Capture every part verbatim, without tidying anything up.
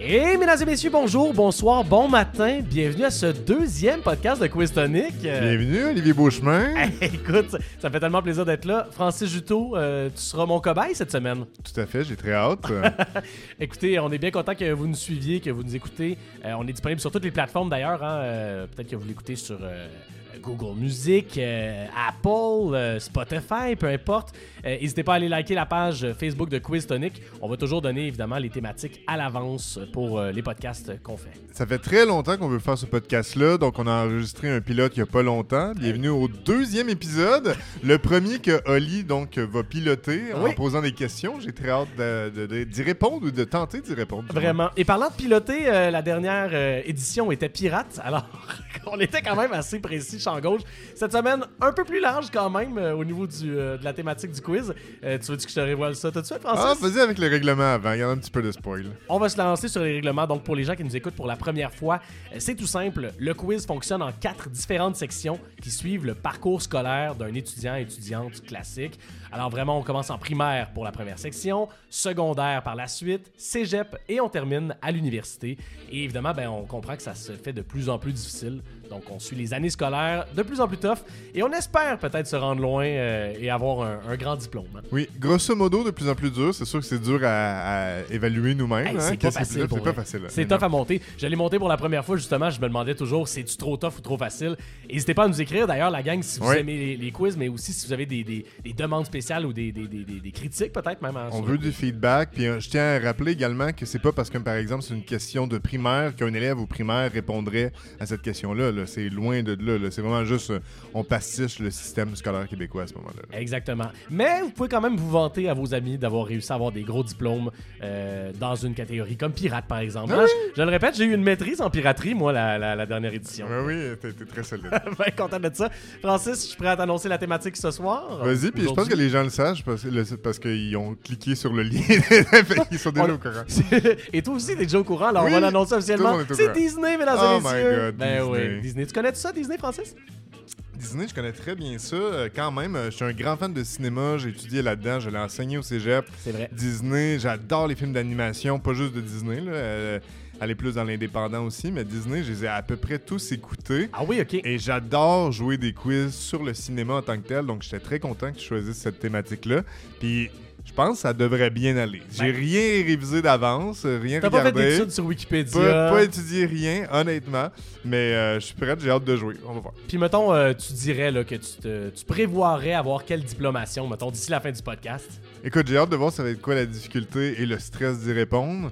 Et mesdames et messieurs, bonjour, bonsoir, bon matin, bienvenue à ce deuxième podcast de Quiz Tonic. Bienvenue Olivier Beauchemin. Hey, écoute, ça me fait tellement plaisir d'être là. Francis Juteau, euh, tu seras mon cobaye cette semaine. Tout à fait, j'ai très hâte. Écoutez, on est bien content que vous nous suiviez, que vous nous écoutez. Euh, on est disponible sur toutes les plateformes d'ailleurs. Hein? Euh, peut-être que vous l'écoutez sur euh, Google Music, euh, Apple, euh, Spotify, peu importe. Euh, n'hésitez pas à aller liker la page Facebook de Quiz Tonic. On va toujours donner évidemment les thématiques à l'avance pour euh, les podcasts qu'on fait. Ça fait très longtemps qu'on veut faire ce podcast-là, donc on a enregistré un pilote il n'y a pas longtemps. Bienvenue au deuxième épisode, le premier que Oli donc va piloter oui. en posant des questions. J'ai très hâte de, de, de, d'y répondre ou de tenter d'y répondre. Vraiment. Et parlant de piloter, euh, la dernière euh, édition était pirate, alors on était quand même assez précis champ gauche. Cette semaine, un peu plus large quand même euh, au niveau du, euh, de la thématique du quiz. Euh, tu veux-tu que je te révoile ça tout de suite, Francis? Ah, vas-y avec le règlement avant, il y a un petit peu de spoil. On va se lancer sur les règlements. Donc, pour les gens qui nous écoutent pour la première fois, euh, c'est tout simple. Le quiz fonctionne en quatre différentes sections qui suivent le parcours scolaire d'un étudiant étudiante classique. Alors vraiment, on commence en primaire pour la première section, secondaire par la suite, cégep et on termine à l'université. Et évidemment, ben, on comprend que ça se fait de plus en plus difficile. Donc, on suit les années scolaires de plus en plus tough et on espère peut-être se rendre loin euh, et avoir un, un grand diplôme. Hein. Oui, grosso modo, de plus en plus dur. C'est sûr que c'est dur à, à évaluer nous-mêmes. Hey, hein, c'est, pas facile, c'est pas facile. C'est tough à monter. Je l'ai monté pour la première fois, justement. Je me demandais toujours, c'est-tu trop tough ou trop facile? N'hésitez pas à nous écrire, d'ailleurs, la gang, si vous oui. aimez les, les quiz, mais aussi si vous avez des, des, des demandes spéciales ou des, des, des, des, des critiques, peut-être même. Hein, on veut du feedback. Puis euh, je tiens à rappeler également que c'est pas parce que, par exemple, c'est une question de primaire qu'un élève au primaire répondrait à cette question-là. Là. C'est loin de là. là. C'est vraiment juste, euh, on pastiche le système scolaire québécois à ce moment-là. Là. Exactement. Mais vous pouvez quand même vous vanter à vos amis d'avoir réussi à avoir des gros diplômes euh, dans une catégorie comme pirate, par exemple. Ah hein, oui. je, je le répète, j'ai eu une maîtrise en piraterie, moi, la, la, la dernière édition. Oui, oui, t'es, t'es très solide. Ben, content de ça. Francis, je suis prêt à t'annoncer la thématique ce soir. Vas-y, puis je pense que les gens le savent parce, le, parce qu'ils ont cliqué sur le lien. Ils sont déjà on... au courant. Et toi aussi, t'es déjà au courant, alors oui, on va l'annoncer officiellement. C'est Disney, mesdames oh et messieurs. My God, ben Disney. oui, Disney. Tu connais ça, Disney, Francis? Disney, je connais très bien ça. Euh, quand même, euh, je suis un grand fan de cinéma. J'ai étudié là-dedans. Je l'ai enseigné au cégep. C'est vrai. Disney, j'adore les films d'animation, pas juste de Disney. Là. Euh, aller plus dans l'indépendant aussi, mais Disney, je les ai à peu près tous écoutés. Ah oui, OK. Et j'adore jouer des quiz sur le cinéma en tant que tel. Donc, j'étais très content que tu choisisses cette thématique-là. Puis... je pense que ça devrait bien aller. J'ai ben, rien révisé d'avance, rien t'as regardé. T'as pas fait d'études sur Wikipédia. Pas, pas étudié rien, honnêtement. Mais euh, je suis prêt, j'ai hâte de jouer. On va voir. Puis mettons, euh, tu dirais là, que tu, te, tu prévoirais avoir quelle diplomation, mettons, d'ici la fin du podcast? Écoute, j'ai hâte de voir ça va être quoi la difficulté et le stress d'y répondre.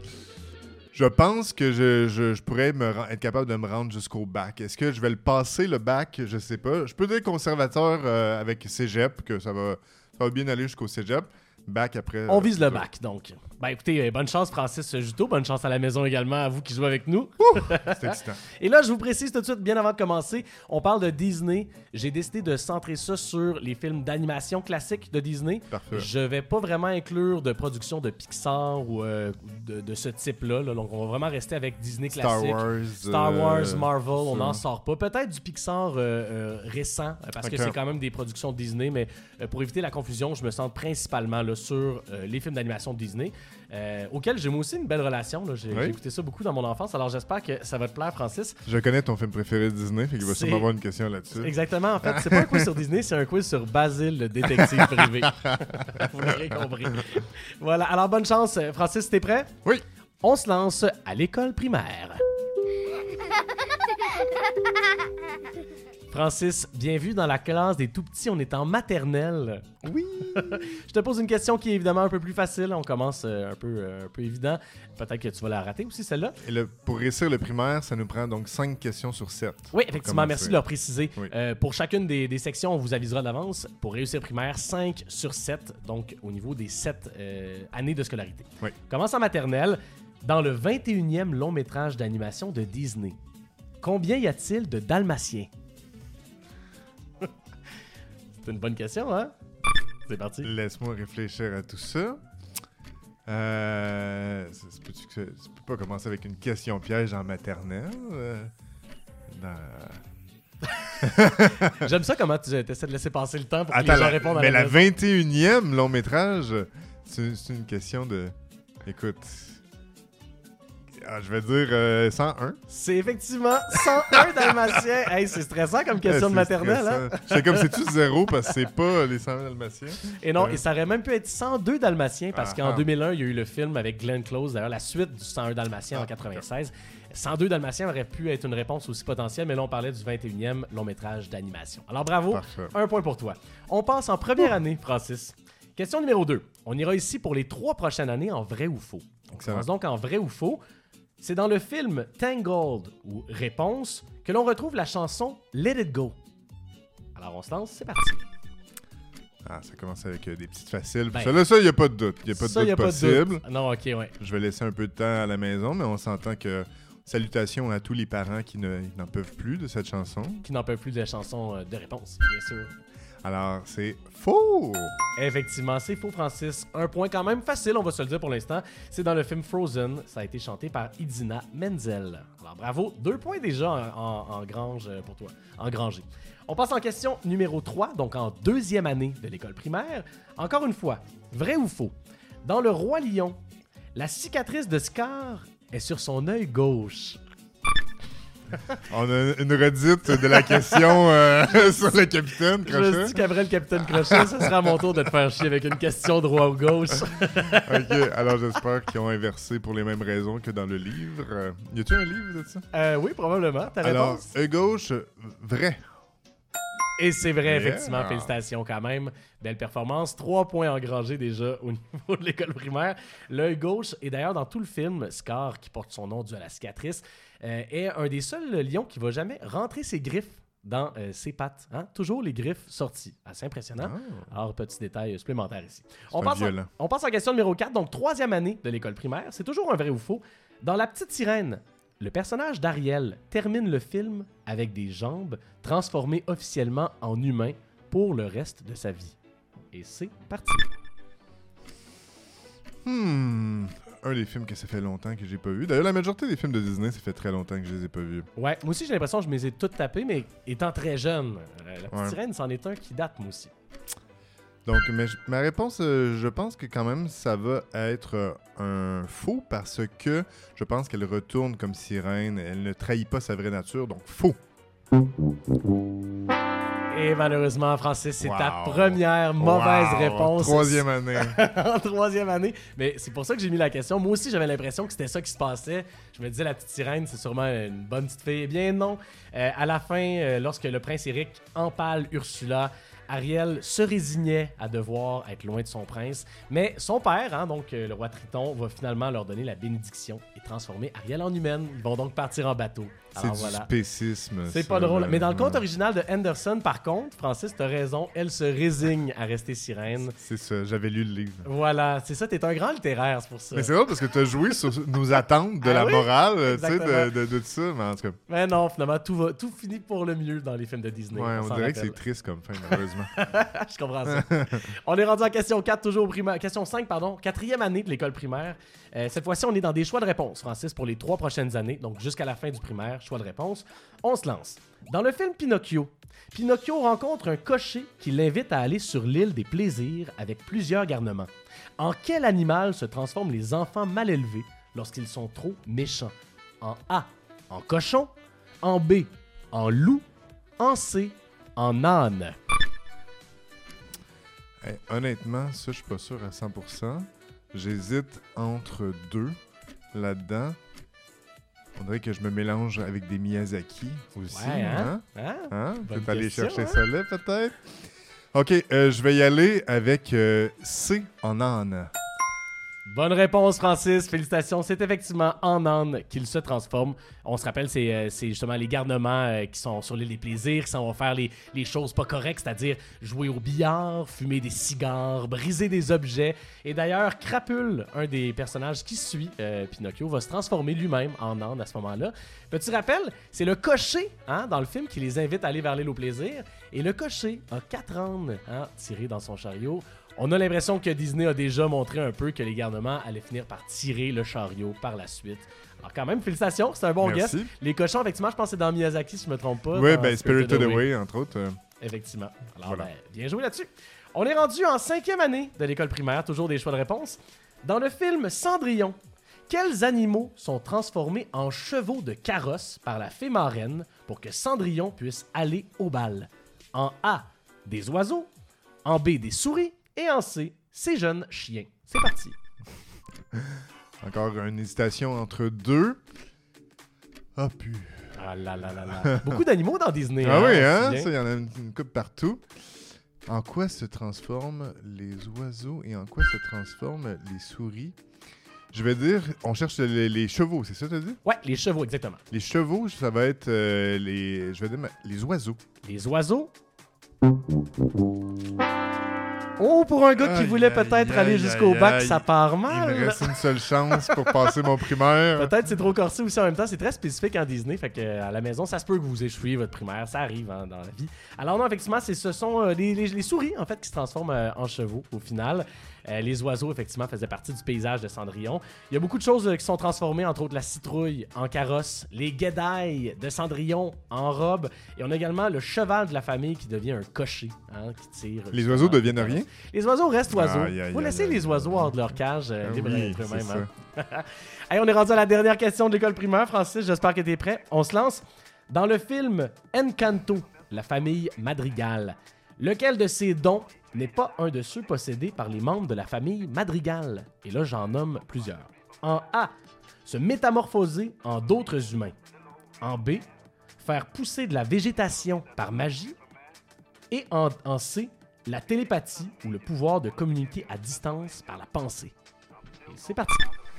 Je pense que je, je, je pourrais me, être capable de me rendre jusqu'au bac. Est-ce que je vais le passer, le bac? Je sais pas. Je peux dire conservateur euh, avec cégep, que ça va, ça va bien aller jusqu'au cégep. Bac après. On vise le bac, donc. Ben écoutez, bonne chance Francis Juteau, bonne chance à la maison également, à vous qui jouez avec nous. Ouh, c'est excitant. Et là, je vous précise tout de suite, bien avant de commencer, on parle de Disney. J'ai décidé de centrer ça sur les films d'animation classiques de Disney. Parfait. Je vais pas vraiment inclure de production de Pixar ou euh, de, de ce type-là. Là. Donc, on va vraiment rester avec Disney classique. Star Wars. Star Wars, euh, Marvel, on n'en ça. sort pas. Peut-être du Pixar euh, euh, récent, parce okay. que c'est quand même des productions de Disney, mais euh, pour éviter la confusion, je me centre principalement là, sur euh, les films d'animation de Disney. Euh, auquel j'ai moi aussi une belle relation. Là. J'ai, oui. j'ai écouté ça beaucoup dans mon enfance, alors j'espère que ça va te plaire, Francis. Je connais ton film préféré de Disney, fait qu'il va sûrement avoir une question là-dessus. Exactement, en fait, c'est pas un quiz sur Disney, c'est un quiz sur Basile, le détective privé. Vous l'aurez compris. Voilà, alors bonne chance. Francis, t'es prêt? Oui. On se lance à l'école primaire. Francis, bienvenue dans la classe des tout-petits. On est en maternelle. Oui! Je te pose une question qui est évidemment un peu plus facile. On commence euh, un, peu, euh, un peu évident. Peut-être que tu vas la rater aussi, celle-là. Et le, pour réussir le primaire, ça nous prend donc cinq questions sur sept. Oui, effectivement. Merci de leur préciser. Oui. Euh, pour chacune des, des sections, on vous avisera d'avance. Pour réussir le primaire, cinq sur sept. Donc, au niveau des sept euh, années de scolarité. Oui. Commence en maternelle. Dans le vingt et unième long métrage d'animation de Disney, combien y a-t-il de Dalmatiens? C'est une bonne question, hein? C'est parti. Laisse-moi réfléchir à tout ça. Euh, ça, ça, peut-tu, ça, ça peut pas commencer avec une question piège en maternelle? Euh, dans... J'aime ça comment tu essaies de laisser passer le temps pour que Attends, les gens la, répondent à mais la la vingt et unième long métrage, c'est, c'est une question de... Écoute... Ah, je vais dire euh, cent un. C'est effectivement cent un dalmatiens. Hey, c'est stressant comme question Ouais, de maternelle. Hein? C'est comme c'est-tu zéro parce que c'est pas les cent un dalmatiens. Et non, Euh. et ça aurait même pu être cent deux dalmatiens parce Ah, qu'en ah. deux mille un, il y a eu le film avec Glenn Close, d'ailleurs la suite du cent un dalmatiens Ah, en quatre-vingt-seize. cent deux dalmatiens aurait pu être une réponse aussi potentielle, mais là on parlait du vingt et unième long métrage d'animation. Alors bravo, Parfait. un point pour toi. On passe en première année, Francis. Question numéro deux. On ira ici pour les trois prochaines années en vrai ou faux. On Excellent. commence donc en vrai ou faux. C'est dans le film Tangled ou Réponse que l'on retrouve la chanson Let It Go. Alors on se lance, c'est parti. Ah, ça commence avec euh, des petites faciles. Ben, ça, là, ça, il n'y a pas de doute. Il n'y a pas de Ça, doute y a pas de possible. doute. Non, ok, ouais. Je vais laisser un peu de temps à la maison, mais on s'entend que salutations à tous les parents qui ne- qui n'en peuvent plus de cette chanson. Qui n'en peuvent plus de chansons euh, de réponse, bien sûr. Alors, c'est faux! Effectivement, c'est faux, Francis. Un point quand même facile, on va se le dire pour l'instant. C'est dans le film Frozen. Ça a été chanté par Idina Menzel. Alors bravo, deux points déjà en, en, en grange euh, pour toi, engrangé. On passe en question numéro trois, donc en deuxième année de l'école primaire. Encore une fois, vrai ou faux? Dans Le Roi Lion, la cicatrice de Scar est sur son œil gauche. On a une redite de la question euh, sur le capitaine Je Crochet. me dis qu'après le capitaine Crochet, ce sera à mon tour de te faire chier avec une question droit ou gauche. Ok, alors j'espère qu'ils ont inversé pour les mêmes raisons que dans le livre. Euh, y a-tu un livre de ça? Euh, oui, probablement. Ta Alors, réponse? œil gauche, vrai. Et c'est vrai, Yeah. effectivement. Félicitations quand même. Belle performance. Trois points engrangés déjà au niveau de l'école primaire. L'œil gauche, et d'ailleurs dans tout le film, Scar, qui porte son nom dû à la cicatrice, euh, est un des seuls lions qui va jamais rentrer ses griffes dans euh, ses pattes. Hein? Toujours les griffes sorties. Assez impressionnant. Ah, Alors, petit détail supplémentaire ici. c'est On un passe, en, violent. on passe en question numéro quatre, donc troisième année de l'école primaire. C'est toujours un vrai ou faux. Dans La Petite Sirène, le personnage d'Ariel termine le film avec des jambes transformées officiellement en humain pour le reste de sa vie. Et c'est parti. Hmm. Un des films que ça fait longtemps que j'ai pas vu. D'ailleurs, la majorité des films de Disney, ça fait très longtemps que je les ai pas vus. Ouais, moi aussi j'ai l'impression que je me les ai toutes tapées, mais étant très jeune, euh, La Petite Ouais. Sirène, c'en est un qui date, moi aussi. Donc, mais je- ma réponse, euh, je pense que quand même, ça va être euh, un faux parce que je pense qu'elle retourne comme sirène. Elle ne trahit pas sa vraie nature, donc faux. Et malheureusement, Francis, c'est ta Wow. première mauvaise Wow. réponse. Troisième année. En troisième année. Mais c'est pour ça que j'ai mis la question. Moi aussi, j'avais l'impression que c'était ça qui se passait. Je me disais, la petite sirène, c'est sûrement une bonne petite fille. Eh bien non. Euh, à la fin, euh, lorsque le prince Eric empale Ursula, Ariel se résignait à devoir être loin de son prince. Mais son père, hein, donc euh, le roi Triton, va finalement leur donner la bénédiction et transformer Ariel en humaine. Ils vont donc partir en bateau. C'est Alors du voilà. spécisme. C'est ça, pas drôle. là. Mais dans le conte Ouais. original de Anderson, par contre, Francis, t'as raison, elle se résigne à rester sirène. C'est ça, j'avais lu le livre. Voilà, c'est ça, t'es un grand littéraire, c'est pour ça. Mais c'est drôle parce que tu as joué sur nos attentes de Ah la oui? morale, euh, tu sais, Exactement. de, de, de tout ça. Mais en tout cas, Mais non, finalement, tout, va, tout finit pour le mieux dans les films de Disney. ouais, on s'en dirait que rappelle. c'est triste comme fin, malheureusement. Je comprends ça. On est rendu en question quatre, toujours au primaire. Question cinq, pardon. Quatrième année de l'école primaire. Euh, cette fois-ci, on est dans des choix de réponse, Francis, pour les trois prochaines années. Donc, jusqu'à la fin du primaire, choix de réponse. On se lance. Dans le film Pinocchio, Pinocchio rencontre un cocher qui l'invite à aller sur l'île des plaisirs avec plusieurs garnements. En quel animal se transforment les enfants mal élevés lorsqu'ils sont trop méchants? En A, en cochon. En B, en loup. En C, en âne. Hey, honnêtement, ça, je suis pas sûr à cent pour cent. J'hésite entre deux là-dedans. On dirait que je me mélange avec des Miyazaki aussi. Ouais, hein? hein? Hein? Hein? Bonne Peut-être aller question, chercher hein? ça là, peut-être? OK, euh, je vais y aller avec euh, C en âne. Bonne réponse, Francis. Félicitations. C'est effectivement en âne qu'il se transforme. On se rappelle, c'est, euh, c'est justement les garnements euh, qui sont sur l'île des plaisirs, qui s'en vont faire les, les choses pas correctes, c'est-à-dire jouer au billard, fumer des cigares, briser des objets. Et d'ailleurs, Crapule, un des personnages qui suit euh, Pinocchio, va se transformer lui-même en âne à ce moment-là. Petit rappel, c'est le cocher hein, dans le film qui les invite à aller vers l'île au plaisir. Et le cocher a quatre ânes hein, tirés dans son chariot. On a l'impression que Disney a déjà montré un peu que les garnements allaient finir par tirer le chariot par la suite. Alors quand même, félicitations, c'est un bon Merci. guess. Les cochons, effectivement, je pense que c'est dans Miyazaki, si je me trompe pas. Oui, dans ben Spirited Away, entre autres. euh. Effectivement. Alors, Voilà. ben, bien joué là-dessus. On est rendu en cinquième année de l'école primaire, toujours des choix de réponse. Dans le film Cendrillon, Quels animaux sont transformés en chevaux de carrosse par la fée marraine pour que Cendrillon puisse aller au bal? En A, des oiseaux. En B, des souris. Et en C, ces jeunes chiens. C'est parti. Encore une hésitation entre deux. Ah, pu. Ah là là là là. Beaucoup d'animaux dans Disney. Ah hein, oui, hein? aussi, Ça, il y en a une, une couple partout. En quoi se transforment les oiseaux et en quoi se transforment les souris? Je vais dire, on cherche les, les chevaux, c'est ça, t'as dit? Ouais, les chevaux, exactement. Les chevaux, ça va être euh, les. Je vais dire les oiseaux. Les oiseaux. Oh, pour un gars qui Aïe, voulait aïe, peut-être aïe, aller jusqu'au aïe, bac, aïe. ça part Il mal. me reste une seule chance pour passer mon primaire. Peut-être c'est trop corsé aussi en même temps. C'est très spécifique en Disney. Fait que euh, à la maison, ça se peut que vous échouiez votre primaire. Ça arrive hein, dans la vie. Alors non, effectivement, c'est, ce sont euh, les, les- les souris en fait qui se transforment euh, en chevaux au final. Euh, les oiseaux, effectivement, faisaient partie du paysage de Cendrillon. Il y a beaucoup de choses euh, qui sont transformées, entre autres la citrouille en carrosse, les guédailles de Cendrillon en robe. Et on a également le cheval de la famille qui devient un cocher, hein, qui tire. Les justement, oiseaux deviennent rien? Les oiseaux restent oiseaux. Aïe, aïe, Vous aïe, laissez aïe, les aïe. oiseaux hors de leur cage, euh, Ah libres oui, d'être c'est eux-mêmes. ça. hein. Hey, on est rendu à la dernière question de l'école primaire, Francis. J'espère que tu es prêt. On se lance. Dans le film Encanto, la famille Madrigal, lequel de ces dons n'est pas un de ceux possédés par les membres de la famille Madrigal? Et là, j'en nomme plusieurs. En A, se métamorphoser en d'autres humains. En B, faire pousser de la végétation par magie. Et en, en C, la télépathie ou le pouvoir de communiquer à distance par la pensée. Et c'est parti.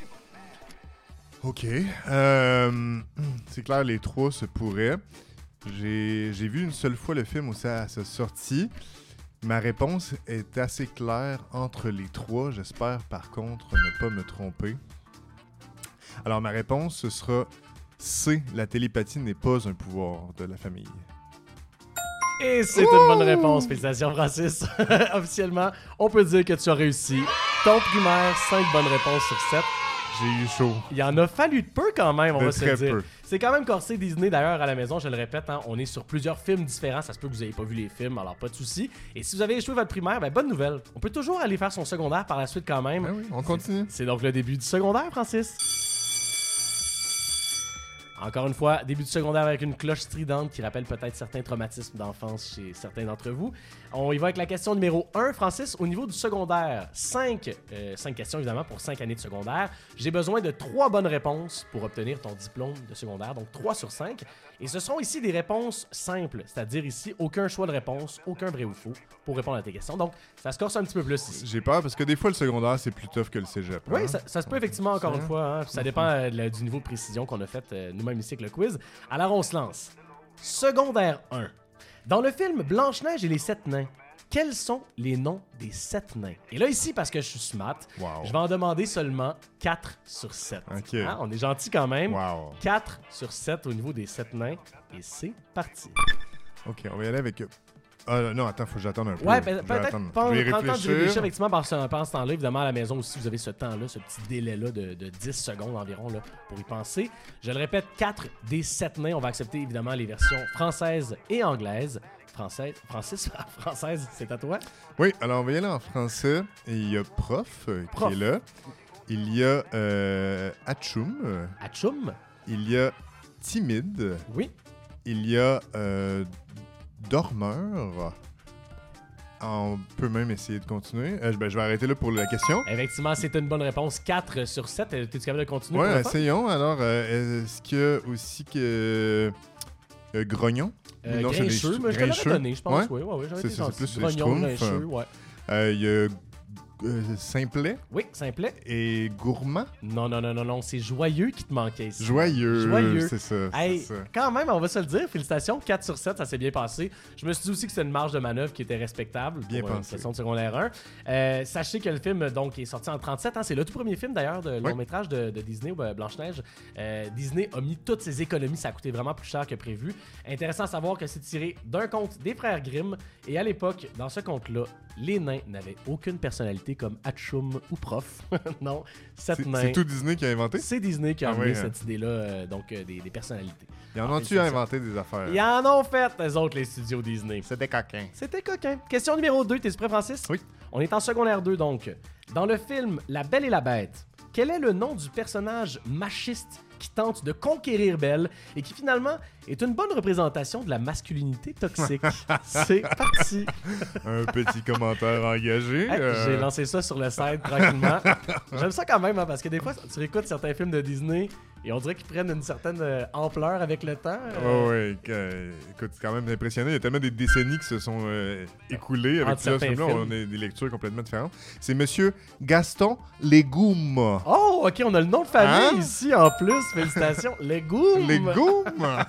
OK. Euh, c'est clair, les trois se pourraient. J'ai, j'ai vu une seule fois le film où ça a sorti. Ma réponse est assez claire entre les trois. J'espère par contre ne pas me tromper. Alors ma réponse, ce sera C. La télépathie n'est pas un pouvoir de la famille. Et c'est une bonne réponse. Félicitations, Francis. Officiellement, on peut dire que tu as réussi ton primaire, cinq bonnes réponses sur sept. J'ai eu chaud. Il en a fallu de peu quand même, on De va se très le dire. peu. C'est quand même corsé Disney d'ailleurs à la maison, je le répète, hein, on est sur plusieurs films différents, ça se peut que vous n'ayez pas vu les films, alors pas de souci. Et si vous avez échoué votre primaire, ben bonne nouvelle, on peut toujours aller faire son secondaire par la suite quand même. Ah oui, on continue. C'est donc le début du secondaire, Francis. Encore une fois, début du secondaire avec une cloche stridente qui rappelle peut-être certains traumatismes d'enfance chez certains d'entre vous. On y va avec la question numéro un, Francis. Au niveau du secondaire, cinq questions évidemment pour cinq années de secondaire. J'ai besoin de trois bonnes réponses pour obtenir ton diplôme de secondaire, donc trois sur cinq. Et ce sont ici des réponses simples, c'est-à-dire ici aucun choix de réponse, aucun vrai ou faux pour répondre à tes questions. Donc ça se corse un petit peu plus ici. J'ai peur parce que des fois, le secondaire, c'est plus tough que le cégep. Oui, hein? ça, ça se peut effectivement encore Ça. une fois. Hein. Ça dépend euh, de la- du niveau de précision qu'on a fait euh, nous-mêmes ici avec le quiz. Alors on se lance. Secondaire un. Dans le film Blanche-Neige et les sept nains, quels sont les noms des sept nains? Et là ici, parce que je suis smart, Wow. je vais en demander seulement quatre sur sept. Ok. Hein, on est gentil quand même. Wow. quatre sur sept au niveau des sept nains. Et c'est parti. OK, on va y aller avec... Ah non, attends, faut que j'attende un peu. Ouais, Je pe- vais peut-être attendre. prendre Je vais prendre le temps de réfléchir. réfléchir effectivement par ce, pendant ce temps-là. Évidemment, à la maison aussi, vous avez ce temps-là, ce petit délai-là de, de dix secondes environ là, pour y penser. Je le répète, quatre des sept nains. On va accepter évidemment les versions françaises et anglaises. Française, Francis, française, c'est à toi. Oui, alors on va y aller en français. Et il y a Prof, euh, Prof. qui est là. Il y a euh, Atchoum. euh, Atchoum, Il y a Timide. oui. Il y a euh, Dormeur. On peut même essayer de continuer. Euh, ben, je vais arrêter là pour la question. Effectivement, c'est une bonne réponse. quatre sur sept. T'es-tu capable de continuer? Ouais, pour le fun? essayons. Alors, euh, est-ce qu'il y a aussi que... euh, Grognon? Euh, Non, c'est des Grincheux, ch- mais je te l'aurais Grincheux. donné, je pense. Ouais. Oui, oui, oui. J'avais C'est été ça, c'est gentil. plus les Grognon, Schtroumpfs. Grincheux, ouais. Euh, Il y a euh, Simplet Oui, simplet. et Gourmand. Non, non, non, non, non. C'est joyeux qui te manquait ici. Joyeux. Joyeux. C'est ça. c'est Hey, ça. quand même, on va se le dire, félicitations, quatre sur sept, ça s'est bien passé. Je me suis dit aussi que c'était une marge de manœuvre qui était respectable Bien pour une pensé. session de secondaire un. Euh, sachez que le film donc, est sorti en trente-sept, hein, c'est le tout premier film d'ailleurs de long métrage de, de Disney, euh, Blanche-Neige. Euh, Disney a mis toutes ses économies, ça a coûté vraiment plus cher que prévu. Intéressant à savoir que c'est tiré d'un conte des frères Grimm, et à l'époque, dans ce conte-là, les nains n'avaient aucune personnalité comme Atchoum ou Prof. non, sept C'est nains. c'est tout Disney qui a inventé? C'est Disney qui a Ah amené oui, hein. cette idée-là, euh, donc euh, des, des personnalités. Ils en Ah, ont-tu c'est ça. inventé des affaires? Ils en ont fait, eux autres, les studios Disney. C'est des coquins. C'était coquin. Question numéro deux, t'es prêt, Francis? Oui. On est en secondaire deux, donc. Dans le film La Belle et la Bête, quel est le nom du personnage machiste qui tente de conquérir Belle et qui finalement est une bonne représentation de la masculinité toxique? C'est parti! Un petit commentaire engagé. Hey, euh... J'ai lancé ça sur le site tranquillement. J'aime ça quand même, hein, parce que des fois, tu réécoutes certains films de Disney et on dirait qu'ils prennent une certaine euh, ampleur avec le temps. Euh... Oh ouais, euh, écoute, c'est quand même impressionnant. Il y a tellement des décennies qui se sont euh, écoulées avec plusieurs films. Là, on a des lectures complètement différentes. C'est Monsieur Gaston Légume. Oh, ok, on a le nom de famille hein? ici en plus. Félicitations. Légume. Légume.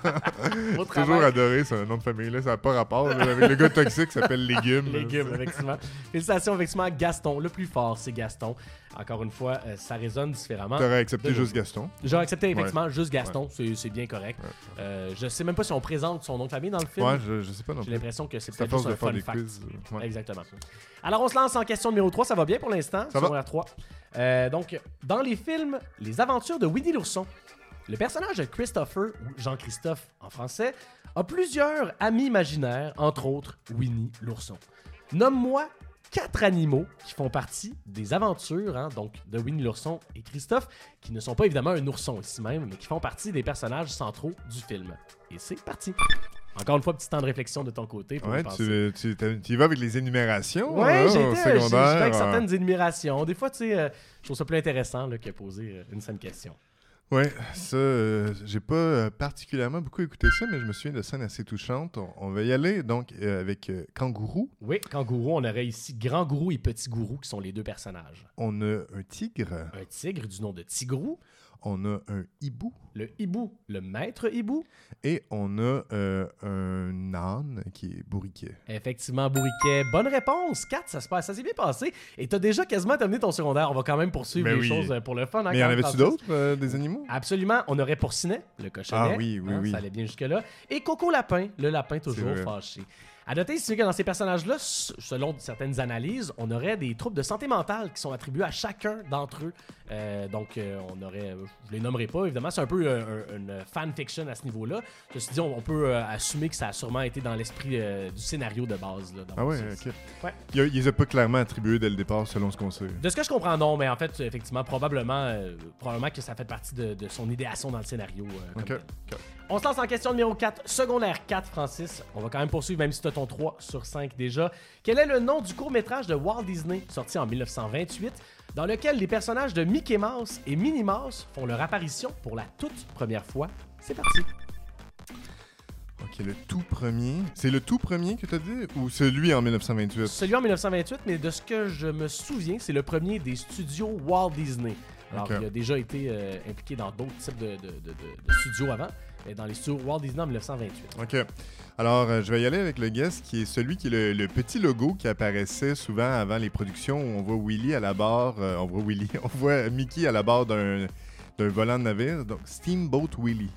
J'ai toujours adoré ce nom de famille-là. Ça n'a pas rapport. Là, avec le gars toxique qui s'appelle Légume. Légume, effectivement. Félicitations, effectivement. Gaston, le plus fort, c'est Gaston. Encore une fois, euh, ça résonne différemment. T'aurais accepté juste Gaston. J'aurais accepté, effectivement, ouais. juste Gaston. Ouais. C'est, c'est bien correct. Ouais. Euh, je sais même pas si on présente son nom de famille dans le film. Ouais, je, je sais pas non plus. J'ai l'impression que c'est C'est à peut-être force juste de un faire fun des fact. quiz. Ouais. Exactement. Alors, on se lance en question numéro trois. Ça va bien pour l'instant? Ça va. trois. Euh, donc, dans les films Les Aventures de Winnie l'ourson, le personnage de Christopher, ou Jean-Christophe en français, a plusieurs amis imaginaires, entre autres Winnie l'ourson. Nomme-moi quatre animaux qui font partie des aventures, hein, donc de Winnie l'ourson et Christophe, qui ne sont pas évidemment un ourson ici même, mais qui font partie des personnages centraux du film. Et c'est parti! Encore une fois, petit temps de réflexion de ton côté pour ouais, y penser. tu, tu, tu y vas avec les énumérations Ouais, là, j'ai au été j'ai- secondaire. j'étais avec euh, certaines énumérations. Des fois, tu sais, euh, je trouve ça plus intéressant là, que poser euh, une seule question. Ouais, ça, euh, j'ai pas euh, particulièrement beaucoup écouté ça, mais je me souviens de scènes assez touchantes. On, on va y aller donc euh, avec euh, Kangourou. Oui, kangourou, on aurait ici Grand Gourou et Petit Gourou qui sont les deux personnages. On a un tigre. Un tigre du nom de Tigrou, On a un hibou. le hibou, le maître hibou. Et on a euh, un âne qui est bourriquet. Effectivement, Bourriquet. Bonne réponse. quatre, ça se passe. Ça s'est bien passé. Et t'as déjà quasiment terminé ton secondaire. On va quand même poursuivre Ben les oui. choses euh, pour le fun. Hein, Mais y en quand même, avait-tu Francis? d'autres, euh, des animaux? Absolument. On aurait Pourcinet, le cochonnet. Ah oui, oui, Hein, oui. Ça allait bien jusque-là. Et Coco Lapin, le lapin toujours vrai. fâché. À noter, c'est que dans ces personnages-là, s- selon certaines analyses, on aurait des troubles de santé mentale qui sont attribués à chacun d'entre eux. Euh, donc, euh, on aurait, je les nommerai pas, évidemment, c'est un peu euh, un- une fanfiction à ce niveau-là. Ceci dit, on, on peut euh, assumer que ça a sûrement été dans l'esprit euh, du scénario de base. Là, dans Ah mon ouais, sens. ok. Ouais. Il, il les a pas clairement attribués dès le départ, selon ce qu'on sait. De ce que je comprends, non, mais en fait, effectivement, probablement, euh, probablement que ça fait partie de, de son idéation dans le scénario. euh, comme Ok. tel. ok. On se lance en question numéro quatre, secondaire quatre, Francis. On va quand même poursuivre, même si tu as ton trois sur cinq déjà. Quel est le nom du court-métrage de Walt Disney, sorti en dix-neuf cent vingt-huit, dans lequel les personnages de Mickey Mouse et Minnie Mouse font leur apparition pour la toute première fois? C'est parti. Ok, le tout premier. C'est le tout premier que t'as dit ou celui en dix-neuf cent vingt-huit? Celui en dix-neuf cent vingt-huit, mais de ce que je me souviens, c'est le premier des studios Walt Disney. Alors, Ok. il a déjà été euh, impliqué dans d'autres types de, de- de- de- de studios avant, mais dans les studios Walt Disney en dix-neuf cent vingt-huit. Ok. Alors, euh, je vais y aller avec le guest qui est celui qui est le, le petit logo qui apparaissait souvent avant les productions où on voit Willy à la barre. euh, on voit Willy, on voit Mickey à la barre d'un d'un volant de navire. Donc, Steamboat Willy.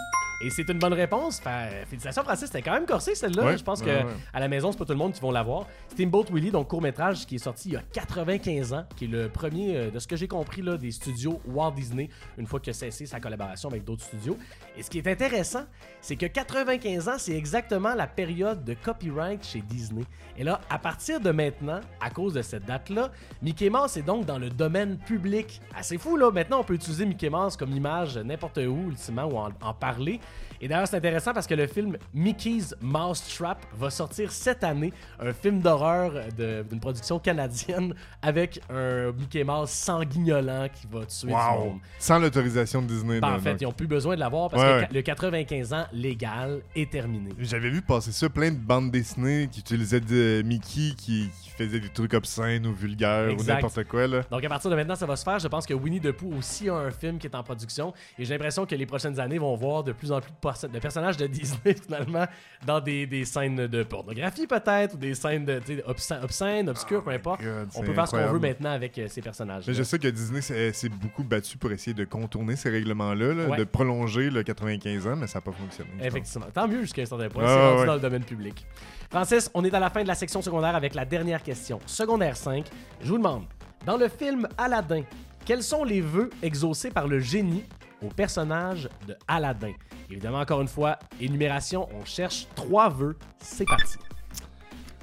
Et c'est une bonne réponse. Fait, félicitations, Francis. C'était quand même corsé, celle-là. Ouais, Je pense ouais, que ouais. à la maison, c'est pas tout le monde qui vont l'avoir. Steamboat Willie, donc court-métrage qui est sorti il y a quatre-vingt-quinze ans, qui est le premier, euh, de ce que j'ai compris, là, des studios Walt Disney, une fois qu'il a cessé sa collaboration avec d'autres studios. Et ce qui est intéressant, c'est que quatre-vingt-quinze ans, c'est exactement la période de copyright chez Disney. Et là, à partir de maintenant, à cause de cette date-là, Mickey Mouse est donc dans le domaine public. Assez fou, là. Maintenant, on peut utiliser Mickey Mouse comme image n'importe où, ultimement, ou en, en parler. Et d'ailleurs, c'est intéressant parce que le film Mickey's Mousetrap va sortir cette année, un film d'horreur de- d'une production canadienne avec un Mickey Mouse sanguignolant qui va tuer du Wow! monde. Sans l'autorisation de Disney. Ben, là, en fait, donc. ils n'ont plus besoin de l'avoir parce Ouais, que ouais. le quatre-vingt-quinze ans légal est terminé. J'avais vu passer ça, plein de bandes dessinées qui utilisaient de Mickey qui, qui faisaient des trucs obscènes ou vulgaires Exact. ou n'importe quoi. Là. Donc à partir de maintenant, ça va se faire. Je pense que Winnie the Pooh aussi a un film qui est en production. Et j'ai l'impression que les prochaines années vont voir de plus en plus de, perso- de personnages de Disney finalement dans des, des scènes de pornographie peut-être ou des scènes de, tu sais, obscènes, obscènes, obscures, peu importe. God, On c'est peut faire ce qu'on veut incroyable. maintenant avec euh, ces personnages. Mais je sais que Disney s'est s'est beaucoup battu pour essayer de contourner ces règlements-là, là, Ouais. de prolonger le quatre-vingt-quinze ans, mais ça n'a pas fonctionné. je pense. Effectivement. Tant mieux jusqu'à un certain point. Ah, c'est rendu ouais. dans le domaine public. Francis, on est à la fin de la section secondaire avec la dernière question. Secondaire cinq. Je vous demande, dans le film Aladdin, quels sont les vœux exaucés par le génie au personnage de Aladdin? Évidemment, encore une fois, énumération, on cherche trois vœux. C'est parti.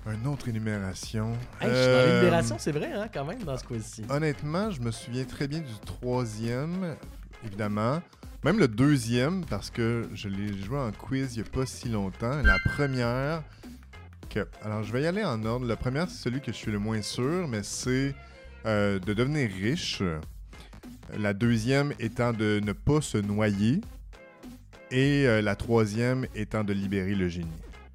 Une autre énumération. Hey, je suis dans Euh, l'énumération, c'est vrai, hein, quand même, dans ce quiz-ci. Honnêtement, je me souviens très bien du troisième, évidemment. Même le deuxième, parce que je l'ai joué en quiz il n'y a pas si longtemps. La première, que... alors je vais y aller en ordre. La première, c'est celui que je suis le moins sûr, mais c'est euh, de devenir riche. La deuxième étant de ne pas se noyer. Et euh, la troisième étant de libérer le génie.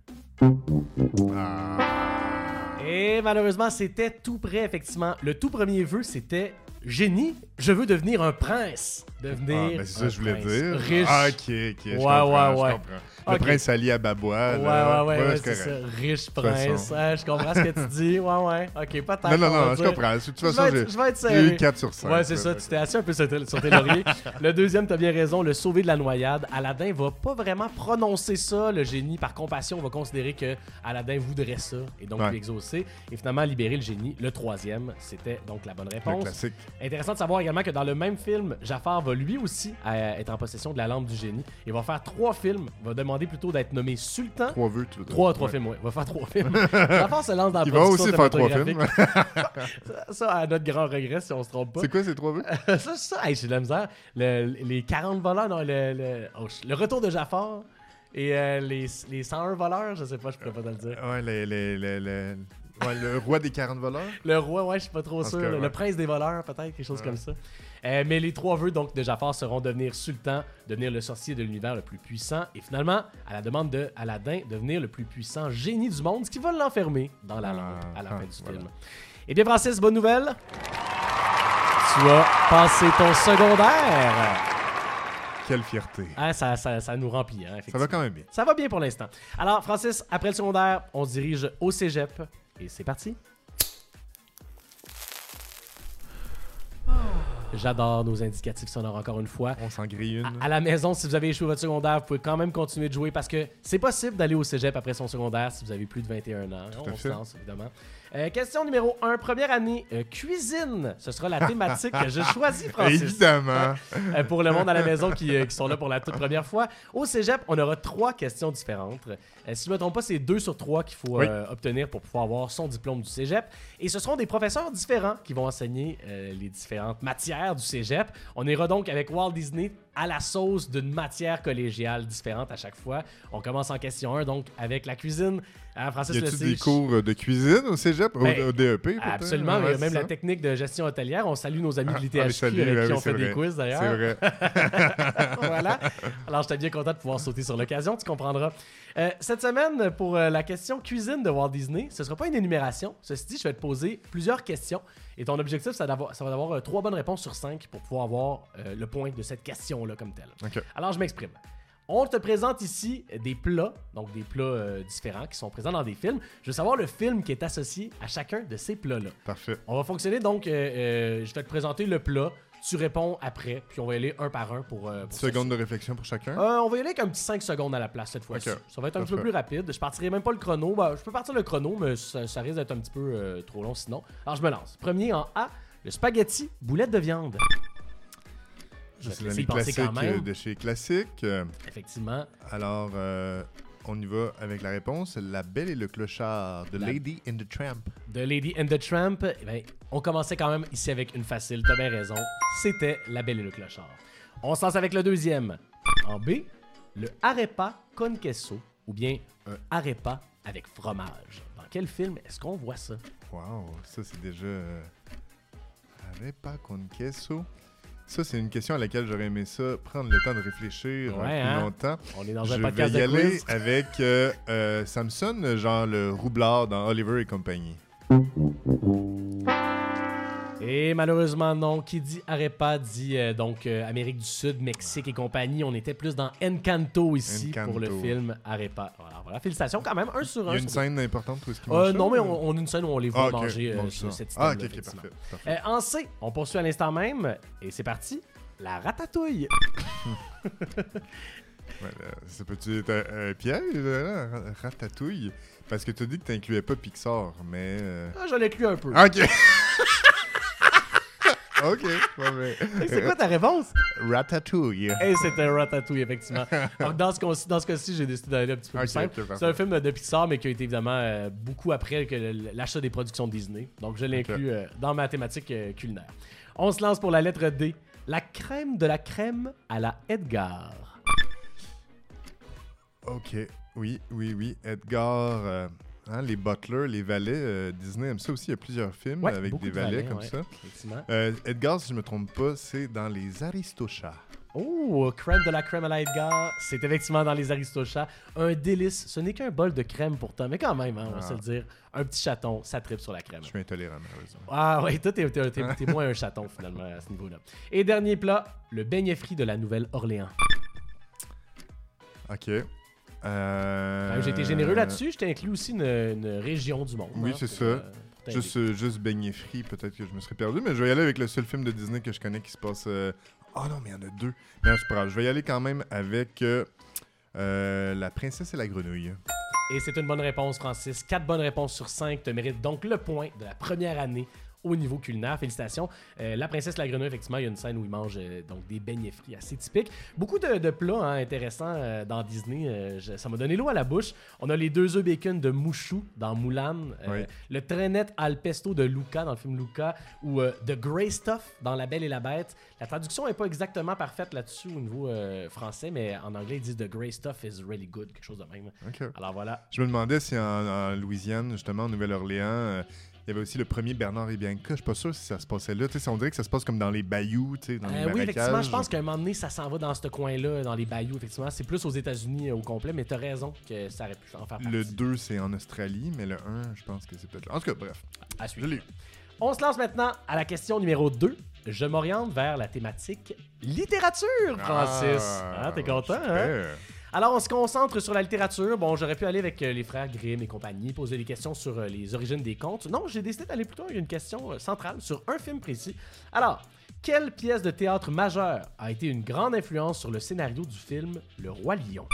Ah. Et malheureusement, c'était tout près, effectivement. Le tout premier vœu, c'était génie, je veux devenir un prince. Devenir Ah, ben c'est ça que je voulais prince. dire. Riche. Ah, ok, ok. Je Ouais, comprends, ouais, je ouais. comprends. Le Ok. prince Ali à Babois. Ouais, là. ouais, ouais, ouais, c'est c'est correct. ça. Riche toute prince. façon. Ah, je comprends ce que tu dis. Ouais, ouais. Ok, peut-être. Non, non, on va non, je dire. comprends. De toute Je façon, vais j'ai être, je vais être j'ai eu serré. quatre sur cinq. Ouais, c'est ça, tu t'es assis un peu sur tes, sur tes lauriers. Le deuxième, t'as bien raison, le sauver de la noyade. Aladdin va pas vraiment prononcer ça. Le génie, par compassion, va considérer que Aladdin voudrait ça et donc Ouais. lui exaucer. Et finalement, libérer le génie. Le troisième, c'était donc la bonne Le réponse. classique. Intéressant de savoir également que dans le même film, Jafar va lui aussi euh, être en possession de la lampe du génie. Il va faire trois films. Il va demander plutôt d'être nommé sultan. Trois vœux, tu veux dire. Trois, trois Ouais. films, oui. Il va faire trois films. Jafar se lance dans la Il va production aussi faire trois films. cinématographique. ça, ça, à notre grand regret, si on se trompe pas. C'est quoi ces trois vœux? ça, ça, hey, j'ai de la misère. Le- les quarante voleurs, non, le, le, oh, le retour de Jafar et euh, les, les cent un voleurs, je sais pas, je pourrais pas te le dire. Ouais, les, les, les, les- ouais, le roi des quarante voleurs. Le roi, ouais, je suis pas trop En tout sûr. cas, Le ouais. prince des voleurs, peut-être, quelque chose Ouais. comme ça. Euh, mais les trois vœux donc de Jafar seront devenir sultan, devenir le sorcier de l'univers le plus puissant, et finalement, à la demande de Aladdin, devenir le plus puissant génie du monde, ce qui va l'enfermer dans la lampe à la Ah, fin du voilà. film. Eh bien, Francis, bonne nouvelle. Tu as passé ton secondaire. Quelle fierté. Hein, ça, ça, ça nous remplit, hein, Ça effectivement. va quand même bien. Ça va bien pour l'instant. Alors, Francis, après le secondaire, on se dirige au cégep. Et c'est parti. J'adore nos indicatifs sonores encore une fois. On s'en grille une. À, à la maison, si vous avez échoué votre secondaire, vous pouvez quand même continuer de jouer parce que c'est possible d'aller au cégep après son secondaire si vous avez plus de vingt et un ans. Tout à On se fait. lance, évidemment. Euh, question numéro un, première année, euh, cuisine. Ce sera la thématique que j'ai choisie, Francis. Évidemment. Euh, pour le monde à la maison qui, euh, qui sont là pour la toute première fois. Au cégep, on aura trois questions différentes. Euh, si je ne me trompe pas, c'est deux sur trois qu'il faut Oui. euh, obtenir pour pouvoir avoir son diplôme du cégep. Et ce seront des professeurs différents qui vont enseigner euh, les différentes matières du cégep. On ira donc avec Walt Disney à la sauce d'une matière collégiale différente à chaque fois. On commence en question un, donc avec la cuisine. Hein, Francis Y le a-tu sait, des je- cours de cuisine au cégep? Au- Ben, au, D E P? peut-être? Absolument, mais il y Ouais, a même c'est la ça. technique de gestion hôtelière. On salue nos amis de Ah, l'I T H Q on les salue, avec ouais, qui on oui, fait c'est des vrai. quiz d'ailleurs. C'est vrai. Voilà. Alors, j'étais bien content de pouvoir sauter sur l'occasion, tu comprendras. Euh, cette semaine, pour euh, la question cuisine de Walt Disney, ce ne sera pas une énumération. Ceci dit, je vais te poser plusieurs questions. Et ton objectif, ça, d'avoir- ça va d'avoir euh, trois bonnes réponses sur cinq pour pouvoir avoir euh, le point de cette question-là comme telle. OK. Alors, je m'exprime. On te présente ici des plats, donc des plats euh, différents qui sont présents dans des films. Je veux savoir le film qui est associé à chacun de ces plats-là. Parfait. On va fonctionner donc, euh, euh, je vais te présenter le plat, tu réponds après, puis on va y aller un par un pour... euh, pour dix secondes de réflexion pour chacun. ça. Euh, on va y aller avec un petit cinq secondes à la place cette fois-ci. Ok. Ça va être un petit peu Parfait. plus rapide. Je partirai même pas le chrono. Ben, je peux partir le chrono, mais ça, ça risque d'être un petit peu euh, trop long sinon. Alors je me lance. Premier en A, le spaghetti boulette de viande. Je vais te C'est laisser l'année y penser classique quand même. euh, de chez Classique. Euh, Effectivement. Alors, euh, on y va avec la réponse. La Belle et le Clochard de La- Lady and the Tramp. De Lady and the Tramp, eh ben, on commençait quand même ici avec une facile, t'as bien raison. C'était La Belle et le Clochard. On se lance avec le deuxième. En B, le arepa con queso, ou bien un arepa avec fromage. Dans quel film est-ce qu'on voit ça? Wow, ça c'est déjà... Euh... Arepa con queso. Ça, c'est une question à laquelle j'aurais aimé ça, prendre le temps de réfléchir euh, Ouais, plus hein? longtemps. On est dans Je un vais podcast y de aller quiz. avec euh, euh, Samson, genre le roublard dans Oliver et compagnie. Et malheureusement, non. Qui dit arepa dit euh, donc euh, Amérique du Sud, Mexique et compagnie. On était plus dans Encanto ici Encanto. pour le film Arepa. Voilà, voilà. Félicitations quand même. Un sur Il y un. a une sur scène importante où est-ce qu'il deux. mange Euh, ça, non, mais ou- on, on a une scène où on les voit Ah, ok. manger euh, Bon, ce- ça. cet Ah, système-là, ok, ok, effectivement. parfait. parfait. Euh, en C, on poursuit à l'instant même. Et c'est parti. La ratatouille. Ouais, là, ça peut-tu être un, un piège, là, ra- ratatouille? Parce que tu as dit que tu n'incluais pas Pixar, mais... euh, Ah, je l'inclus un peu. OK! OK. Ouais, mais... C'est quoi ta réponse? Ratatouille. Et c'était Ratatouille, effectivement. Donc, dans ce cas-ci, dans ce cas-ci, j'ai décidé d'aller un petit peu plus Okay, simple. okay, c'est un film de Pixar, mais qui a été évidemment euh, beaucoup après que l'achat des productions Disney. Donc, je l'inclus okay. euh, dans ma thématique euh, culinaire. On se lance pour la lettre D. La crème de la crème à la Edgar. OK. Oui, oui, oui. Edgar... Euh... Hein, les butlers, les valets, euh, Disney aime ça aussi. Il y a plusieurs films ouais, avec des de valets, valets comme ouais, ça. Euh, Edgar, si je ne me trompe pas, c'est dans les Aristochats. Oh, crème de la crème à la Edgar. C'est effectivement dans les Aristochats. Un délice. Ce n'est qu'un bol de crème pourtant, mais quand même, hein, on ah. va se le dire. Un petit chaton, ça tripe sur la crème. Je suis intolérant, malheureusement. Ah ouais, toi, t'es, t'es, t'es, t'es moins un chaton, finalement, à ce niveau-là. Et dernier plat, le beignet frit de la Nouvelle-Orléans. OK. Euh... J'ai été généreux là-dessus. Je t'ai inclus aussi une, une région du monde. Oui, hein, c'est pour, ça. Euh, juste, euh, juste beignet frit, peut-être que je me serais perdu. Mais je vais y aller avec le seul film de Disney que je connais qui se passe... Euh... Oh non, mais il y en a deux. Mais non, c'est pas grave. Je vais y aller quand même avec euh, euh, La princesse et la grenouille. Et c'est une bonne réponse, Francis. Quatre bonnes réponses sur cinq te méritent donc le point de la première année au niveau culinaire. Félicitations. Euh, la princesse et la grenouille, effectivement, il y a une scène où ils mangent euh, donc des beignets frits assez typiques. Beaucoup de, de plats hein, intéressants euh, dans Disney. Euh, je, ça m'a donné l'eau à la bouche. On a les deux œufs bacon de Mouchou dans Moulin. Euh, oui. Le traînette al pesto de Luca dans le film Luca. Ou euh, The Grey Stuff dans La Belle et la Bête. La traduction n'est pas exactement parfaite là-dessus au niveau euh, français, mais en anglais, ils disent The Grey Stuff is really good. Quelque chose de même. Okay. Alors voilà. Je me demandais si en, en Louisiane, justement, en Nouvelle-Orléans... Euh, il y avait aussi le premier Bernard et Bianca. Je suis pas sûr si ça se passait là. T'sais, on dirait que ça se passe comme dans les bayous, dans euh, les marécages. Oui, effectivement. Je pense qu'à un moment donné, ça s'en va dans ce coin-là, dans les bayous, effectivement. C'est plus aux États-Unis euh, au complet, mais t'as raison que ça aurait pu en faire partie. Le deux, c'est en Australie, mais le un, je pense que c'est peut-être là. En tout cas, bref. À suivre. Je l'ai eu. On se lance maintenant à la question numéro deux. Je m'oriente vers la thématique littérature, Francis. Ah, ah, t'es content, hein? Alors, on se concentre sur la littérature. Bon, j'aurais pu aller avec euh, les frères Grimm et compagnie, poser des questions sur euh, les origines des contes. Non, j'ai décidé d'aller plutôt avec une question euh, centrale sur un film précis. Alors, quelle pièce de théâtre majeure a été une grande influence sur le scénario du film Le Roi Lion?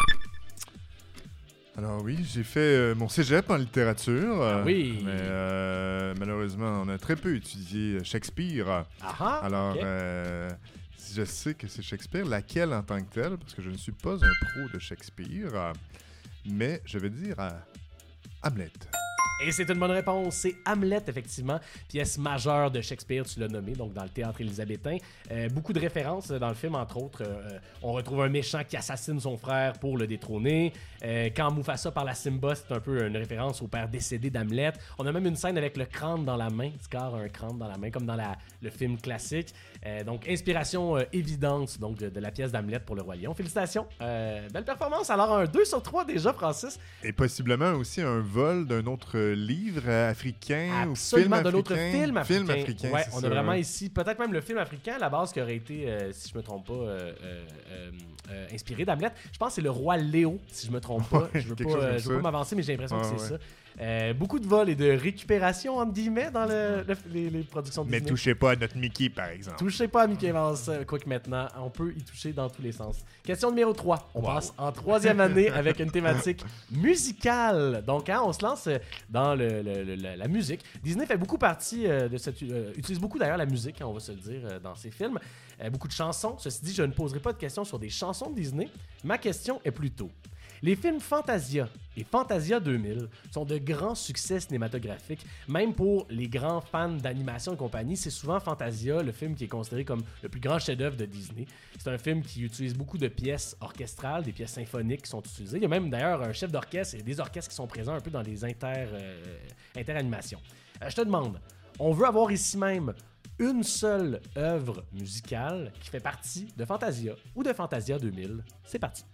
Alors oui, j'ai fait euh, mon cégep en littérature. Ah euh, oui. Mais euh, malheureusement, on a très peu étudié Shakespeare. Ah, Alors... okay. Euh, je sais que c'est Shakespeare, laquelle en tant que telle, parce que je ne suis pas un pro de Shakespeare, euh, mais je vais dire euh, Hamlet. Et c'est une bonne réponse, c'est Hamlet, effectivement, pièce majeure de Shakespeare, tu l'as nommé, donc dans le théâtre élisabétain. Euh, beaucoup de références dans le film, entre autres. Euh, on retrouve un méchant qui assassine son frère pour le détrôner. Euh, quand Mufasa parle à Simba, c'est un peu une référence au père décédé d'Hamlet. On a même une scène avec le crâne dans la main, Scar a un crâne dans la main, comme dans la, le film classique. Euh, donc, inspiration euh, évidente donc, de, de la pièce d'Hamlet pour le Roi Lion. Félicitations, euh, belle performance. Alors, un deux sur trois déjà, Francis. Et possiblement aussi un vol d'un autre livre africain Absolument, ou film de l'autre africain. film africain. Film africain ouais, c'est on ça. a vraiment ici, peut-être même le film africain à la base qui aurait été, euh, si je me trompe pas, euh, euh, euh, inspiré d'Hamlet. Je pense que c'est le roi Léo, si je me trompe pas. Ouais, je veux pas, euh, je veux pas m'avancer, mais j'ai l'impression ah, que c'est ouais. ça. Euh, beaucoup de vols et de récupération, entre guillemets, dans le, le, les, les productions de Mais Disney. touchez pas à notre Mickey, par exemple. Touchez pas à Mickey Mouse, quoique maintenant, on peut y toucher dans tous les sens. Question numéro trois. On wow. passe en troisième année avec une thématique musicale. Donc, hein, on se lance dans le, le, le, la musique. Disney fait beaucoup partie euh, de cette... Euh, utilise beaucoup d'ailleurs la musique, on va se le dire, euh, dans ses films. Euh, beaucoup de chansons. Ceci dit, je ne poserai pas de questions sur des chansons de Disney. Ma question est plutôt... Les films Fantasia et Fantasia deux mille sont de grands succès cinématographiques. Même pour les grands fans d'animation et compagnie, c'est souvent Fantasia, le film qui est considéré comme le plus grand chef-d'œuvre de Disney. C'est un film qui utilise beaucoup de pièces orchestrales, des pièces symphoniques qui sont utilisées. Il y a même d'ailleurs un chef d'orchestre et des orchestres qui sont présents un peu dans les inter, euh, interanimations. Euh, je te demande, on veut avoir ici même une seule œuvre musicale qui fait partie de Fantasia ou de Fantasia deux mille. C'est parti.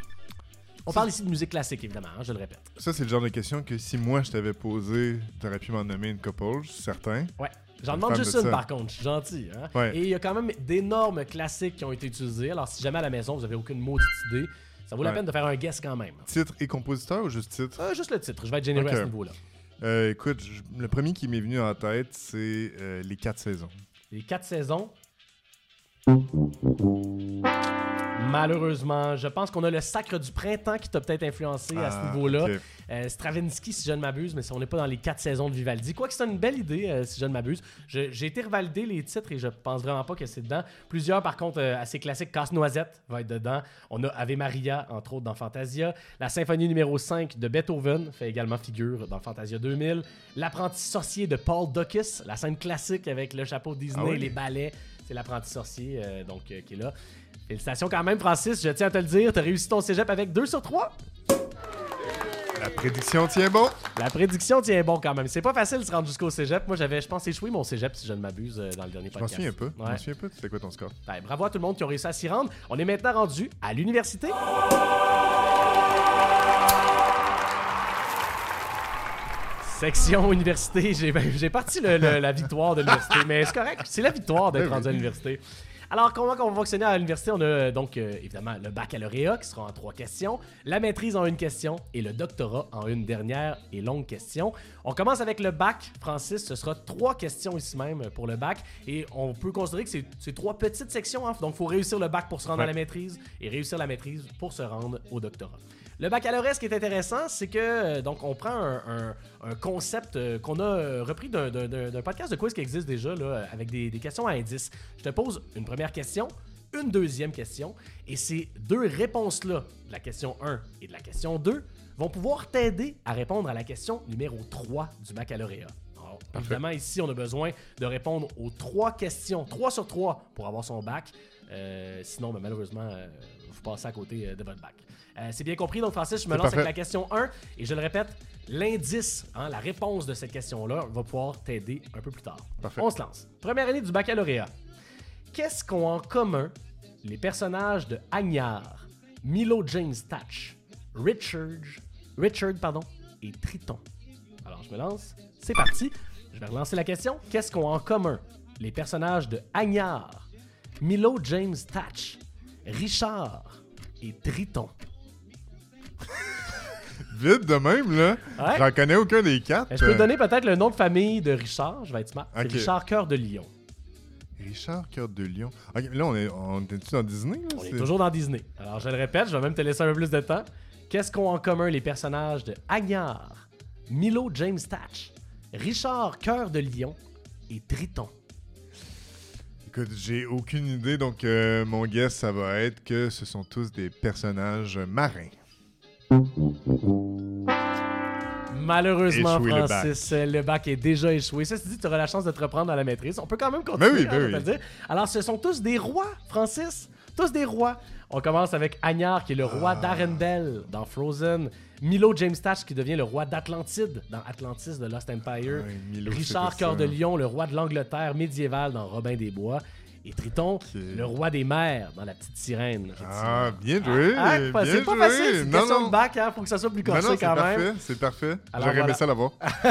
On parle ici de musique classique, évidemment, hein, je le répète. Ça, c'est le genre de question que si moi je t'avais posé, t'aurais pu m'en nommer une couple, je suis certain. Ouais. J'en demande juste une, par contre. Je suis gentil. Hein? Ouais. Et il y a quand même d'énormes classiques qui ont été utilisés. Alors, si jamais à la maison, vous n'avez aucune maudite idée, ça vaut ouais. la peine de faire un guess quand même. Titre et compositeur ou juste titre? Euh, juste le titre. Je vais être généreux okay. à ce niveau-là. Euh, écoute, je, le premier qui m'est venu en tête, c'est euh, Les Quatre Saisons. Les Quatre Saisons? Malheureusement, je pense qu'on a le Sacre du Printemps qui t'a peut-être influencé ah, à ce niveau-là. Okay. Euh, Stravinsky, si je ne m'abuse, mais si on n'est pas dans les quatre saisons de Vivaldi. Quoique c'est une belle idée, euh, si je ne m'abuse. Je, j'ai été revalider les titres et je pense vraiment pas que c'est dedans. Plusieurs, par contre, euh, assez classiques. Casse-Noisette va être dedans. On a Ave Maria, entre autres, dans Fantasia. La symphonie numéro cinq de Beethoven fait également figure dans Fantasia deux mille. L'apprenti sorcier de Paul Dukas, la scène classique avec le chapeau Disney, ah oui? Les ballets. C'est l'apprenti sorcier euh, donc, euh, qui est là. Félicitations quand même, Francis. Je tiens à te le dire, tu as réussi ton cégep avec deux sur trois. La prédiction tient bon. La prédiction tient bon quand même. C'est pas facile de se rendre jusqu'au cégep. Moi, j'avais, je pense, échoué mon cégep, si je ne m'abuse, euh, dans le dernier podcast. Je m'en souviens pas. Ouais. Je m'en souviens pas. C'était quoi ton score? Ben, bravo à tout le monde qui a réussi à s'y rendre. On est maintenant rendu à l'université. Section université. J'ai, ben, j'ai parti le, le, la victoire de l'université, mais c'est correct. C'est la victoire d'être rendu à l'université. Alors, comment on va fonctionner à l'université? On a donc, euh, évidemment, le baccalauréat qui sera en trois questions, la maîtrise en une question et le doctorat en une dernière et longue question. On commence avec le bac. Francis, ce sera trois questions ici même pour le bac. Et on peut considérer que c'est, c'est trois petites sections. Hein? Donc, il faut réussir le bac pour se rendre ouais. à la maîtrise et réussir la maîtrise pour se rendre au doctorat. Le baccalauréat, ce qui est intéressant, c'est que euh, donc on prend un, un, un concept euh, qu'on a euh, repris d'un, d'un, d'un podcast de quiz qui existe déjà là, avec des, des questions à indices. Je te pose une première question, une deuxième question, et ces deux réponses-là, de la question un et de la question deux, vont pouvoir t'aider à répondre à la question numéro trois du baccalauréat. Alors, évidemment, ici, on a besoin de répondre aux trois questions, trois sur trois, pour avoir son bac. Euh, sinon, ben, malheureusement, euh, vous passez à côté euh, de votre bac. Euh, c'est bien compris, donc Francis, je me c'est lance parfait. avec la question un et je le répète, l'indice, hein, la réponse de cette question-là va pouvoir t'aider un peu plus tard. Parfait. On se lance. Première année du baccalauréat. Qu'est-ce qu'ont en commun les personnages de Agnard, Milo James Thatch, Richard, Richard pardon, et Triton? Alors, je me lance. C'est parti. Je vais relancer la question. Qu'est-ce qu'ont en commun les personnages de Agnard, Milo James Thatch, Richard et Triton? Vite de même, là. Ouais. J'en connais aucun des quatre. Je peux te donner peut-être le nom de famille de Richard. Je vais être smart. Okay. C'est Richard Cœur de Lion. Richard Cœur de Lion. Okay, là, on est, on est dans Disney? Là, on c'est... est toujours dans Disney. Alors, je le répète, je vais même te laisser un peu plus de temps. Qu'est-ce qu'ont en commun les personnages de Agnard, Milo James Thatch, Richard Cœur de Lion et Triton? Écoute, j'ai aucune idée, donc euh, mon guess, ça va être que ce sont tous des personnages marins. Malheureusement, échoué Francis, le bac. le bac est déjà échoué. Ça se dit, tu auras la chance de te reprendre à la maîtrise. On peut quand même continuer, ben oui, ben hein, oui. le dire. Alors, ce sont tous des rois, Francis. Tous des rois. On commence avec Agnard, qui est le roi ah. d'Arendelle dans Frozen. Milo James Thatch, qui devient le roi d'Atlantide dans Atlantis de Lost Empire. Ouais, Milo, Richard Cœur de Lion, le roi de l'Angleterre médiévale dans Robin des Bois. Et Triton, okay. le roi des mers dans La Petite Sirène. Ah, bien joué! Ah, ah, bien c'est pas joué. facile, c'est une non, question non. de bac, il hein, faut que ça soit plus corsé non, non, quand parfait, même. C'est parfait, Alors, j'aurais voilà. aimé ça l'avoir.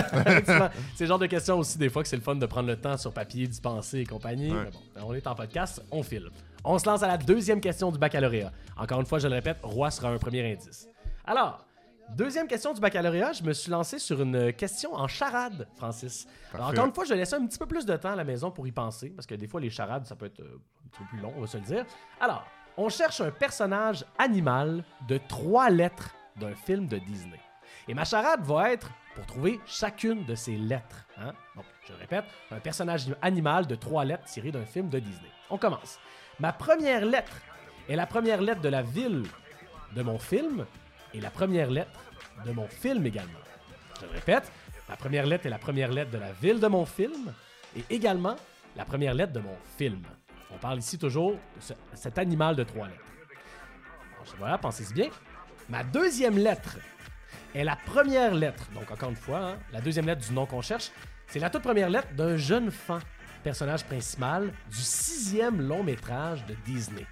C'est le genre de questions aussi, des fois, que c'est le fun de prendre le temps sur papier, d'y penser et compagnie. Ouais. Mais bon, on est en podcast, on file. On se lance à la deuxième question du baccalauréat. Encore une fois, je le répète, roi sera un premier indice. Alors, deuxième question du baccalauréat, je me suis lancé sur une question en charade, Francis. Alors, encore une fois, je vais laisser un petit peu plus de temps à la maison pour y penser, parce que des fois, les charades, ça peut être euh, un petit peu plus long, on va se le dire. Alors, on cherche un personnage animal de trois lettres d'un film de Disney. Et ma charade va être pour trouver chacune de ces lettres. Hein? Donc, je répète, un personnage animal de trois lettres tiré d'un film de Disney. On commence. Ma première lettre est la première lettre de la ville de mon film et la première lettre de mon film également. Je le répète, ma première lettre est la première lettre de la ville de mon film et également la première lettre de mon film. On parle ici toujours de ce, cet animal de trois lettres. Alors, voilà, pensez-y bien. Ma deuxième lettre est la première lettre, donc encore une fois, hein, la deuxième lettre du nom qu'on cherche, c'est la toute première lettre d'un jeune fan, personnage principal du sixième long métrage de Disney.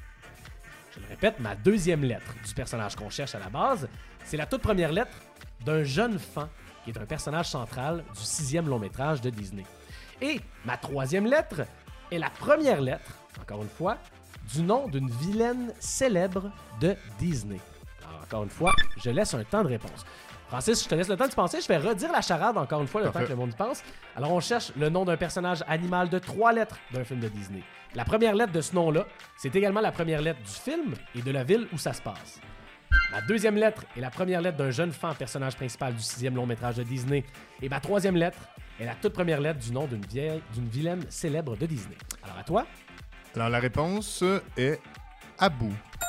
Je le répète, ma deuxième lettre du personnage qu'on cherche à la base, c'est la toute première lettre d'un jeune fan qui est un personnage central du sixième long métrage de Disney. Et ma troisième lettre est la première lettre, encore une fois, du nom d'une vilaine célèbre de Disney. Alors, encore une fois, je laisse un temps de réponse. Francis, je te laisse le temps de penser. Je vais redire la charade encore une fois, le Parfait. temps que le monde y pense. Alors, on cherche le nom d'un personnage animal de trois lettres d'un film de Disney. La première lettre de ce nom-là, c'est également la première lettre du film et de la ville où ça se passe. Ma deuxième lettre est la première lettre d'un jeune fan personnage principal du sixième long métrage de Disney. Et ma troisième lettre est la toute première lettre du nom d'une vieille, d'une vilaine célèbre de Disney. Alors, à toi. Alors, la réponse est Abu.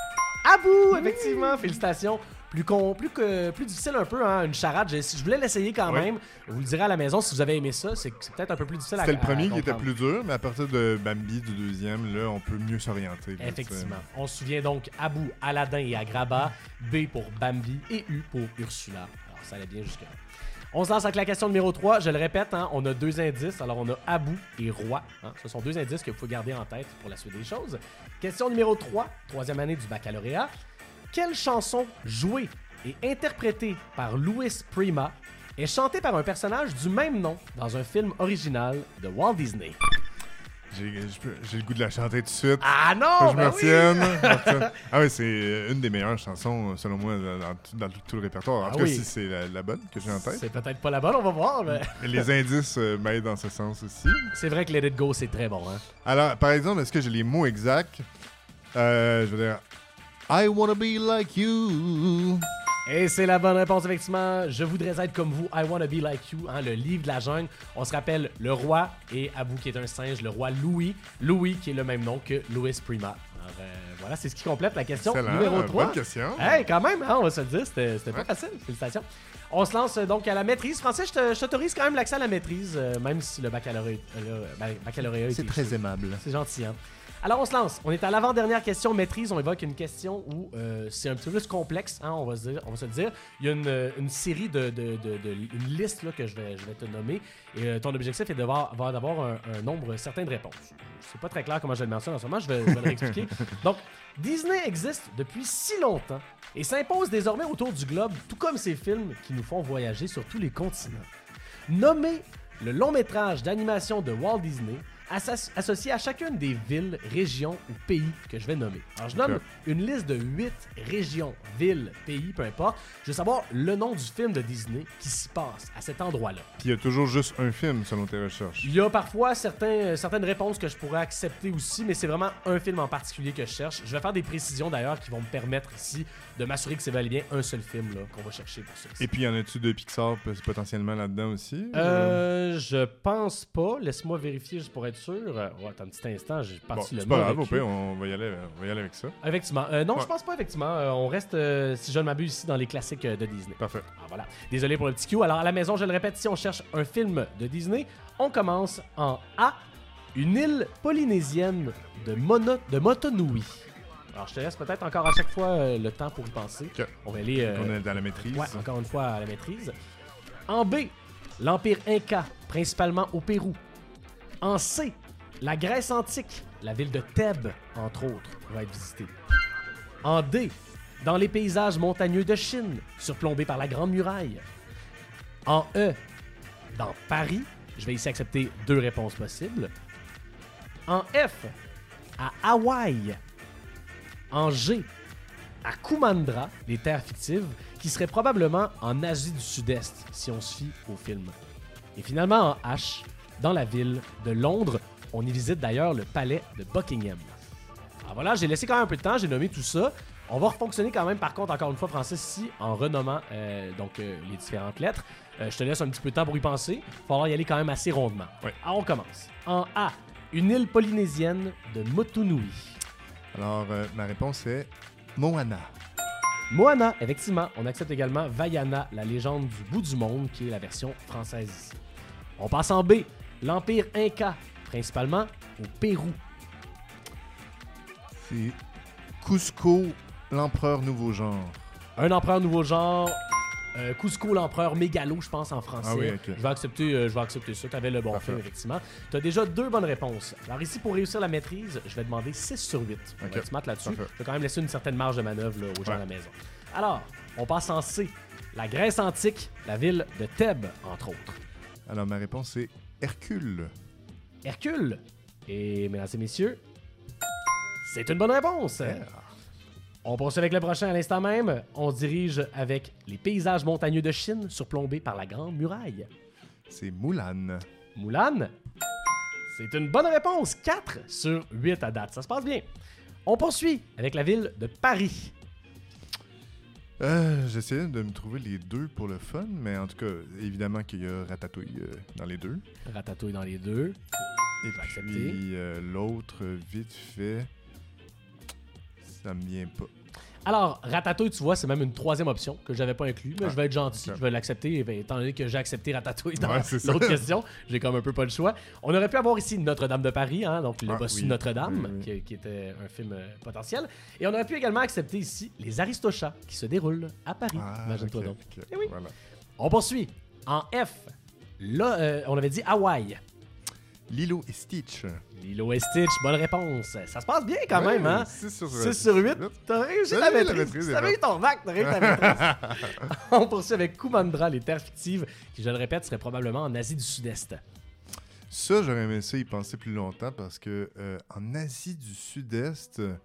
Abu, effectivement, félicitations. Plus, con, plus, que, plus difficile un peu, hein, une charade. Je, je voulais l'essayer quand Oui. même. Vous le direz à la maison si vous avez aimé ça. C'est, c'est peut-être un peu plus difficile à C'était le premier à qui était comprendre. plus dur, mais à partir de Bambi, du deuxième, là, on peut mieux s'orienter. là, Effectivement. On se souvient donc Abu, Aladdin et Agrabah, B pour Bambi et U pour Ursula. Alors, ça allait bien jusque-là. On se lance avec la question numéro trois. Je le répète, hein, on a deux indices. Alors, on a Abu et Roi. Hein. Ce sont deux indices que vous pouvez garder en tête pour la suite des choses. Question numéro trois, troisième année du baccalauréat. Quelle chanson jouée et interprétée par Louis Prima est chantée par un personnage du même nom dans un film original de Walt Disney? J'ai, je peux- j'ai le goût de la chanter tout de suite. Ah Que non! je ben me oui! retienne. je me retienne. Ah oui, c'est une des meilleures chansons, selon moi, dans, dans tout, dans tout- tout le répertoire. En Ah tout cas, oui. si c'est la, la bonne que j'ai en tête. C'est peut-être pas la bonne, on va voir. Mais... Et les indices euh, m'aident dans ce sens aussi. C'est vrai que Let It Go, c'est très bon. Hein? Alors, par exemple, est-ce que j'ai les mots exacts? Euh, je veux dire, I wanna be like you. Et c'est la bonne réponse, effectivement. Je voudrais être comme vous, I Wanna Be Like You, hein, le livre de la jungle. On se rappelle le roi et Abu qui est un singe, le roi Louis. Louis qui est le même nom que Louis Prima. Alors euh, voilà, c'est ce qui complète la question Excellent. numéro trois. Bonne question. Hey, quand même, hein, on va se le dire, c'était, c'était Ouais. pas facile. Félicitations. On se lance euh, donc à la maîtrise. Francis, je, te- je t'autorise quand même l'accès à la maîtrise, euh, même si le baccalauréat, euh, le ba- baccalauréat C'est est très échoué. aimable. C'est gentil, hein? Alors, on se lance. On est à l'avant-dernière question maîtrise. On évoque une question où euh, c'est un petit peu plus complexe, hein, on, va se dire, on va se le dire. Il y a une, euh, une série de, de, de, de- une liste là, que je vais, je vais te nommer. Et euh, ton objectif est d'avoir, va d'avoir un, un nombre certain de réponses. C'est pas très clair comment je le mentionne en ce moment. Je vais, je vais le réexpliquer. Donc, Disney existe depuis si longtemps et s'impose désormais autour du globe, tout comme ces films qui nous font voyager sur tous les continents. Nommez le long métrage d'animation de Walt Disney asso- associé à chacune des villes, régions ou pays que je vais nommer. Alors, je nomme Ok. une liste de huit régions, villes, pays, peu importe. Je veux savoir le nom du film de Disney qui s'y passe à cet endroit-là. Puis il y a toujours juste un film, selon tes recherches. Il y a parfois certains, euh, certaines réponses que je pourrais accepter aussi, mais c'est vraiment un film en particulier que je cherche. Je vais faire des précisions d'ailleurs qui vont me permettre ici de m'assurer que c'est bel et bien un seul film là, qu'on va chercher pour ça. Et puis, y en a-tu de Pixar p- potentiellement là-dedans aussi? Euh, je pense pas. Laisse-moi vérifier juste pour être sûr. Euh, ouais, attends un petit instant, j'ai Bon, parti le c'est pas grave, mauvais au cul. pire, on va y aller, on va y aller avec ça. Effectivement. Euh, non, Ouais. je pense pas effectivement. Euh, on reste, euh, si je ne m'abuse, ici dans les classiques euh, de Disney. Parfait. Ah, voilà. Désolé pour le petit Q. Alors, à la maison, je le répète, si on cherche un film de Disney, on commence en A, une île polynésienne de, Mono- de Motonui. Alors, je te laisse peut-être encore à chaque fois euh, le temps pour y penser. Ok. On va aller... euh, On est dans la maîtrise. ouais, encore une fois à la maîtrise. En B, l'Empire Inca, principalement au Pérou. En C, la Grèce antique, la ville de Thèbes, entre autres, va être visitée. En D, dans les paysages montagneux de Chine, surplombés par la Grande Muraille. En E, dans Paris, je vais ici accepter deux réponses possibles. En F, à Hawaï. En G, à Kumandra, les terres fictives, qui seraient probablement en Asie du Sud-Est, si on se fie au film. Et finalement, en H, dans la ville de Londres, on y visite d'ailleurs le palais de Buckingham. Alors voilà, j'ai laissé quand même un peu de temps, j'ai nommé tout ça. On va refonctionner quand même, par contre, encore une fois, Francis, ici, en renommant euh, donc, euh, les différentes lettres. Euh, je te laisse un petit peu de temps pour y penser. Il va falloir y aller quand même assez rondement. Ouais. Alors, on commence. En A, une île polynésienne de Motunui. Alors, euh, ma réponse est Moana. Moana, effectivement. On accepte également Vaiana, la légende du bout du monde, qui est la version française ici. On passe en B, l'Empire Inca, principalement au Pérou. C'est Cusco, l'empereur nouveau genre. Un empereur nouveau genre. Euh, Cusco, l'empereur mégalo, je pense, en français. Ah oui, ok. Je vais accepter, euh, je vais accepter ça. Tu avais le bon Parfait. film, effectivement. Tu as déjà deux bonnes réponses. Alors ici, pour réussir la maîtrise, je vais demander six sur huit. On Ok. va être smart là-dessus. Parfait. Je vais quand même laisser une certaine marge de manœuvre là, aux gens Ouais. à la maison. Alors, on passe en C. La Grèce antique, la ville de Thèbes, entre autres. Alors, ma réponse est Hercule. Hercule. Et mesdames et messieurs, c'est une bonne réponse. On poursuit avec le prochain à l'instant même. On se dirige avec les paysages montagneux de Chine surplombés par la Grande Muraille. C'est Mulan. Mulan? C'est une bonne réponse. quatre sur huit à date. Ça se passe bien. On poursuit avec la ville de Paris. Euh, J'essayais de me trouver les deux pour le fun, mais en tout cas, évidemment qu'il y a Ratatouille euh, dans les deux. Ratatouille dans les deux. Et Je vais accepter. puis euh, l'autre, vite fait, ça me vient pas. Alors, Ratatouille, tu vois, c'est même une troisième option que je n'avais pas inclus, mais Ah, je vais être gentil, ok. je vais l'accepter, ben, étant donné que j'ai accepté Ratatouille dans Ouais, c'est ça. l'autre question. J'ai comme un peu pas le choix. On aurait pu avoir ici Notre-Dame de Paris, hein, donc le Ah, bossu oui. Notre-Dame, Oui, oui. Qui, qui était un film euh, potentiel. Et on aurait pu également accepter ici Les Aristochats, qui se déroulent à Paris. Ah, Imagine-toi ok, donc. ok, Eh oui. voilà. On poursuit. En F, là, euh, on avait dit Hawaï. Lilo et Stitch. Lilo et Stitch, bonne réponse. Ça se passe bien quand Ouais, même, hein? six sur six sur huit. T'as réussi Ouais, la la maîtrise. maîtrise, T'avais c'est eu ton bac, t'as réussi ta maîtrise. On poursuit avec Kumandra, les terres fictives, qui, je le répète, serait probablement en Asie du Sud-Est. Ça, j'aurais aimé ça y penser plus longtemps parce que euh, en Asie du Sud-Est, euh,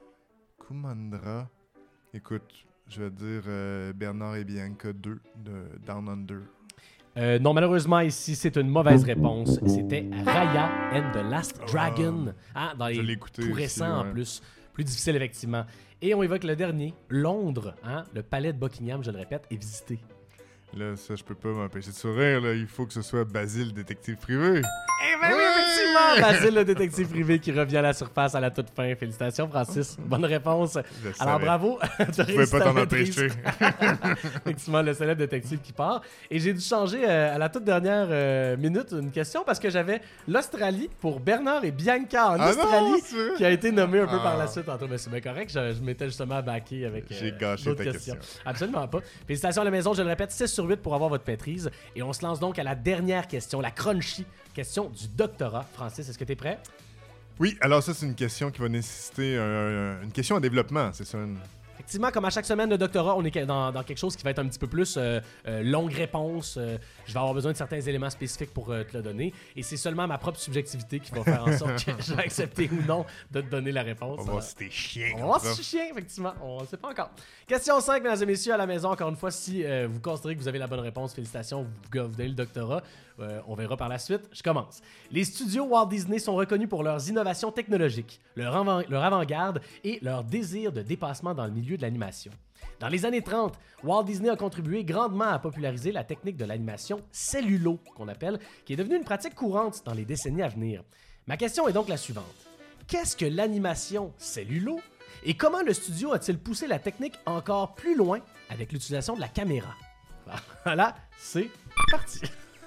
Kumandra, écoute, je vais dire euh, Bernard et Bianca deux de Down Under. Euh, non, malheureusement, ici, c'est une mauvaise réponse. C'était Raya and the Last Dragon. Ah, dans je les l'ai écouté tout aussi, récents, en ouais. plus. Plus difficile, effectivement. Et on évoque le dernier, Londres. Hein, le palais de Buckingham, je le répète, est visité. Là, ça, je peux pas m'empêcher de sourire. Là. Il faut que ce soit Basile, détective privé. Eh ben oui, effectivement! Basile, le détective privé qui revient à la surface à la toute fin. Félicitations, Francis. Bonne réponse. Je Alors, savais. bravo. Tu pouvais pas t'en empêcher. Effectivement, le célèbre détective qui part. Et j'ai dû changer euh, à la toute dernière euh, minute une question parce que j'avais l'Australie pour Bernard et Bianca en Ah Australie non, c'est vrai? qui a été nommé un peu Ah. par la suite. En tout cas, mais c'est bien correct. Je, je m'étais justement backé avec euh, J'ai gâché d'autres ta questions. question. Absolument pas. Félicitations à la maison. Je le répète, six sur huit pour avoir votre maîtrise. Et on se lance donc à la dernière question, la crunchy question du doctorat. Francis, est-ce que tu es prêt? Oui, alors ça, c'est une question qui va nécessiter un- un- une question en développement, c'est ça? une- Effectivement, comme à chaque semaine de doctorat, on est dans, dans quelque chose qui va être un petit peu plus euh, euh, longue réponse. Euh, je vais avoir besoin de certains éléments spécifiques pour euh, te le donner. Et c'est seulement ma propre subjectivité qui va faire en sorte que je vais accepter ou non de te donner la réponse. On va voir si t'es chien. On va voir si je suis chien, effectivement. On ne sait pas encore. Question cinq, mesdames et messieurs, à la maison. Encore une fois, si euh, vous considérez que vous avez la bonne réponse, félicitations, vous, vous donnez le doctorat. Euh, on verra par la suite. Je commence. Les studios Walt Disney sont reconnus pour leurs innovations technologiques, leur, avant- leur avant-garde et leur désir de dépassement dans le milieu de l'animation. Dans les années trente, Walt Disney a contribué grandement à populariser la technique de l'animation cellulo, qu'on appelle, qui est devenue une pratique courante dans les décennies à venir. Ma question est donc la suivante. Qu'est-ce que l'animation cellulo et comment le studio a-t-il poussé la technique encore plus loin avec l'utilisation de la caméra? Voilà, c'est parti.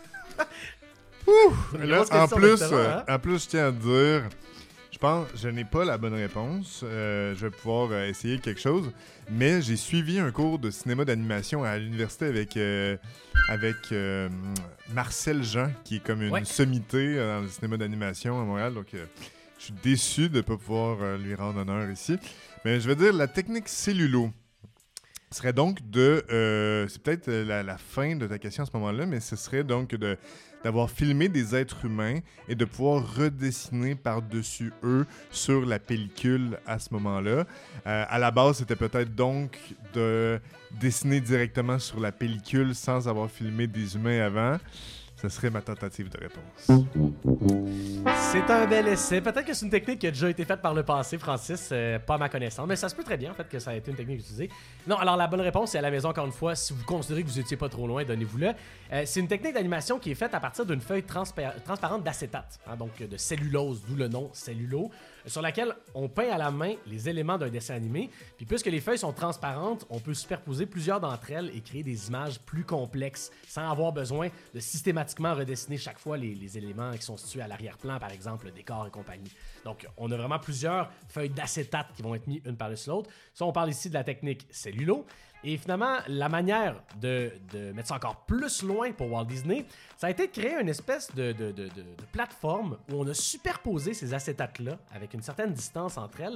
Une Là, grosse en question, plus, doctorat, euh, hein? en plus, je tiens à te dire, je pense, je n'ai pas la bonne réponse. Euh, je vais pouvoir euh, essayer quelque chose, mais j'ai suivi un cours de cinéma d'animation à l'université avec euh, avec euh, Marcel Jean, qui est comme une Ouais. sommité euh, dans le cinéma d'animation à Montréal. Donc, euh, je suis déçu de ne pas pouvoir euh, lui rendre honneur ici. Mais je vais dire la technique cellulo serait donc de... euh, c'est peut-être euh, la, la fin de ta question à ce moment-là, mais ce serait donc de d'avoir filmé des êtres humains et de pouvoir redessiner par-dessus eux sur la pellicule à ce moment-là. Euh, à la base, c'était peut-être donc de dessiner directement sur la pellicule sans avoir filmé des humains avant. Ce serait ma tentative de réponse. C'est un bel essai. Peut-être que c'est une technique qui a déjà été faite par le passé, Francis, euh, pas à ma connaissance, mais ça se peut très bien en fait que ça a été une technique utilisée. Non, alors la bonne réponse, c'est à la maison encore une fois. Si vous considérez que vous étiez pas trop loin, donnez-vous-le. Euh, c'est une technique d'animation qui est faite à partir d'une feuille transpa- transparente d'acétate, hein, donc de cellulose, d'où le nom cellulo, sur laquelle on peint à la main les éléments d'un dessin animé. Puis puisque les feuilles sont transparentes, on peut superposer plusieurs d'entre elles et créer des images plus complexes sans avoir besoin de systématiquement redessiner chaque fois les, les éléments qui sont situés à l'arrière-plan, par exemple le décor et compagnie. Donc on a vraiment plusieurs feuilles d'acétate qui vont être mises une par-dessus l'autre. Ça, on parle ici de la technique cellulo. Et finalement, la manière de, de mettre ça encore plus loin pour Walt Disney, ça a été de créer une espèce de, de, de, de, de plateforme où on a superposé ces acétates-là avec une certaine distance entre elles.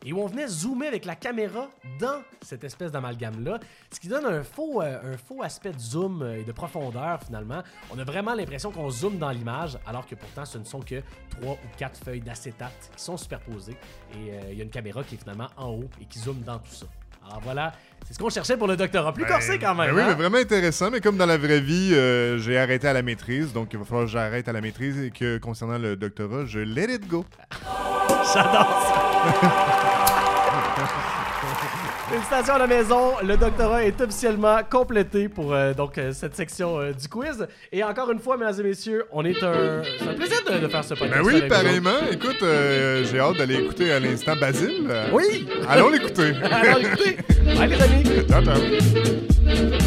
et où on venait zoomer avec la caméra dans cette espèce d'amalgame-là, ce qui donne un faux, euh, un faux aspect de zoom et de profondeur finalement. On a vraiment l'impression qu'on zoome dans l'image, alors que pourtant ce ne sont que trois ou quatre feuilles d'acétate qui sont superposées et il euh, y a une caméra qui est finalement en haut et qui zoome dans tout ça. Alors voilà, c'est ce qu'on cherchait pour le doctorat. Plus ben, corsé quand même. Ben oui, hein? mais vraiment intéressant. Mais comme dans la vraie vie, euh, j'ai arrêté à la maîtrise. Donc il va falloir que j'arrête à la maîtrise et que concernant le doctorat, je let it go. J'adore ça. Félicitations à la maison, le doctorat est officiellement complété pour euh, donc euh, cette section euh, du quiz. Et encore une fois, mesdames et messieurs, on est un, c'est un plaisir de, de faire ce podcast. Ben oui, pareillement. Écoute, euh, j'ai hâte d'aller écouter à l'instant Basile. Oui. Allons l'écouter. Allons l'écouter. Bye les amis. Ciao, ciao.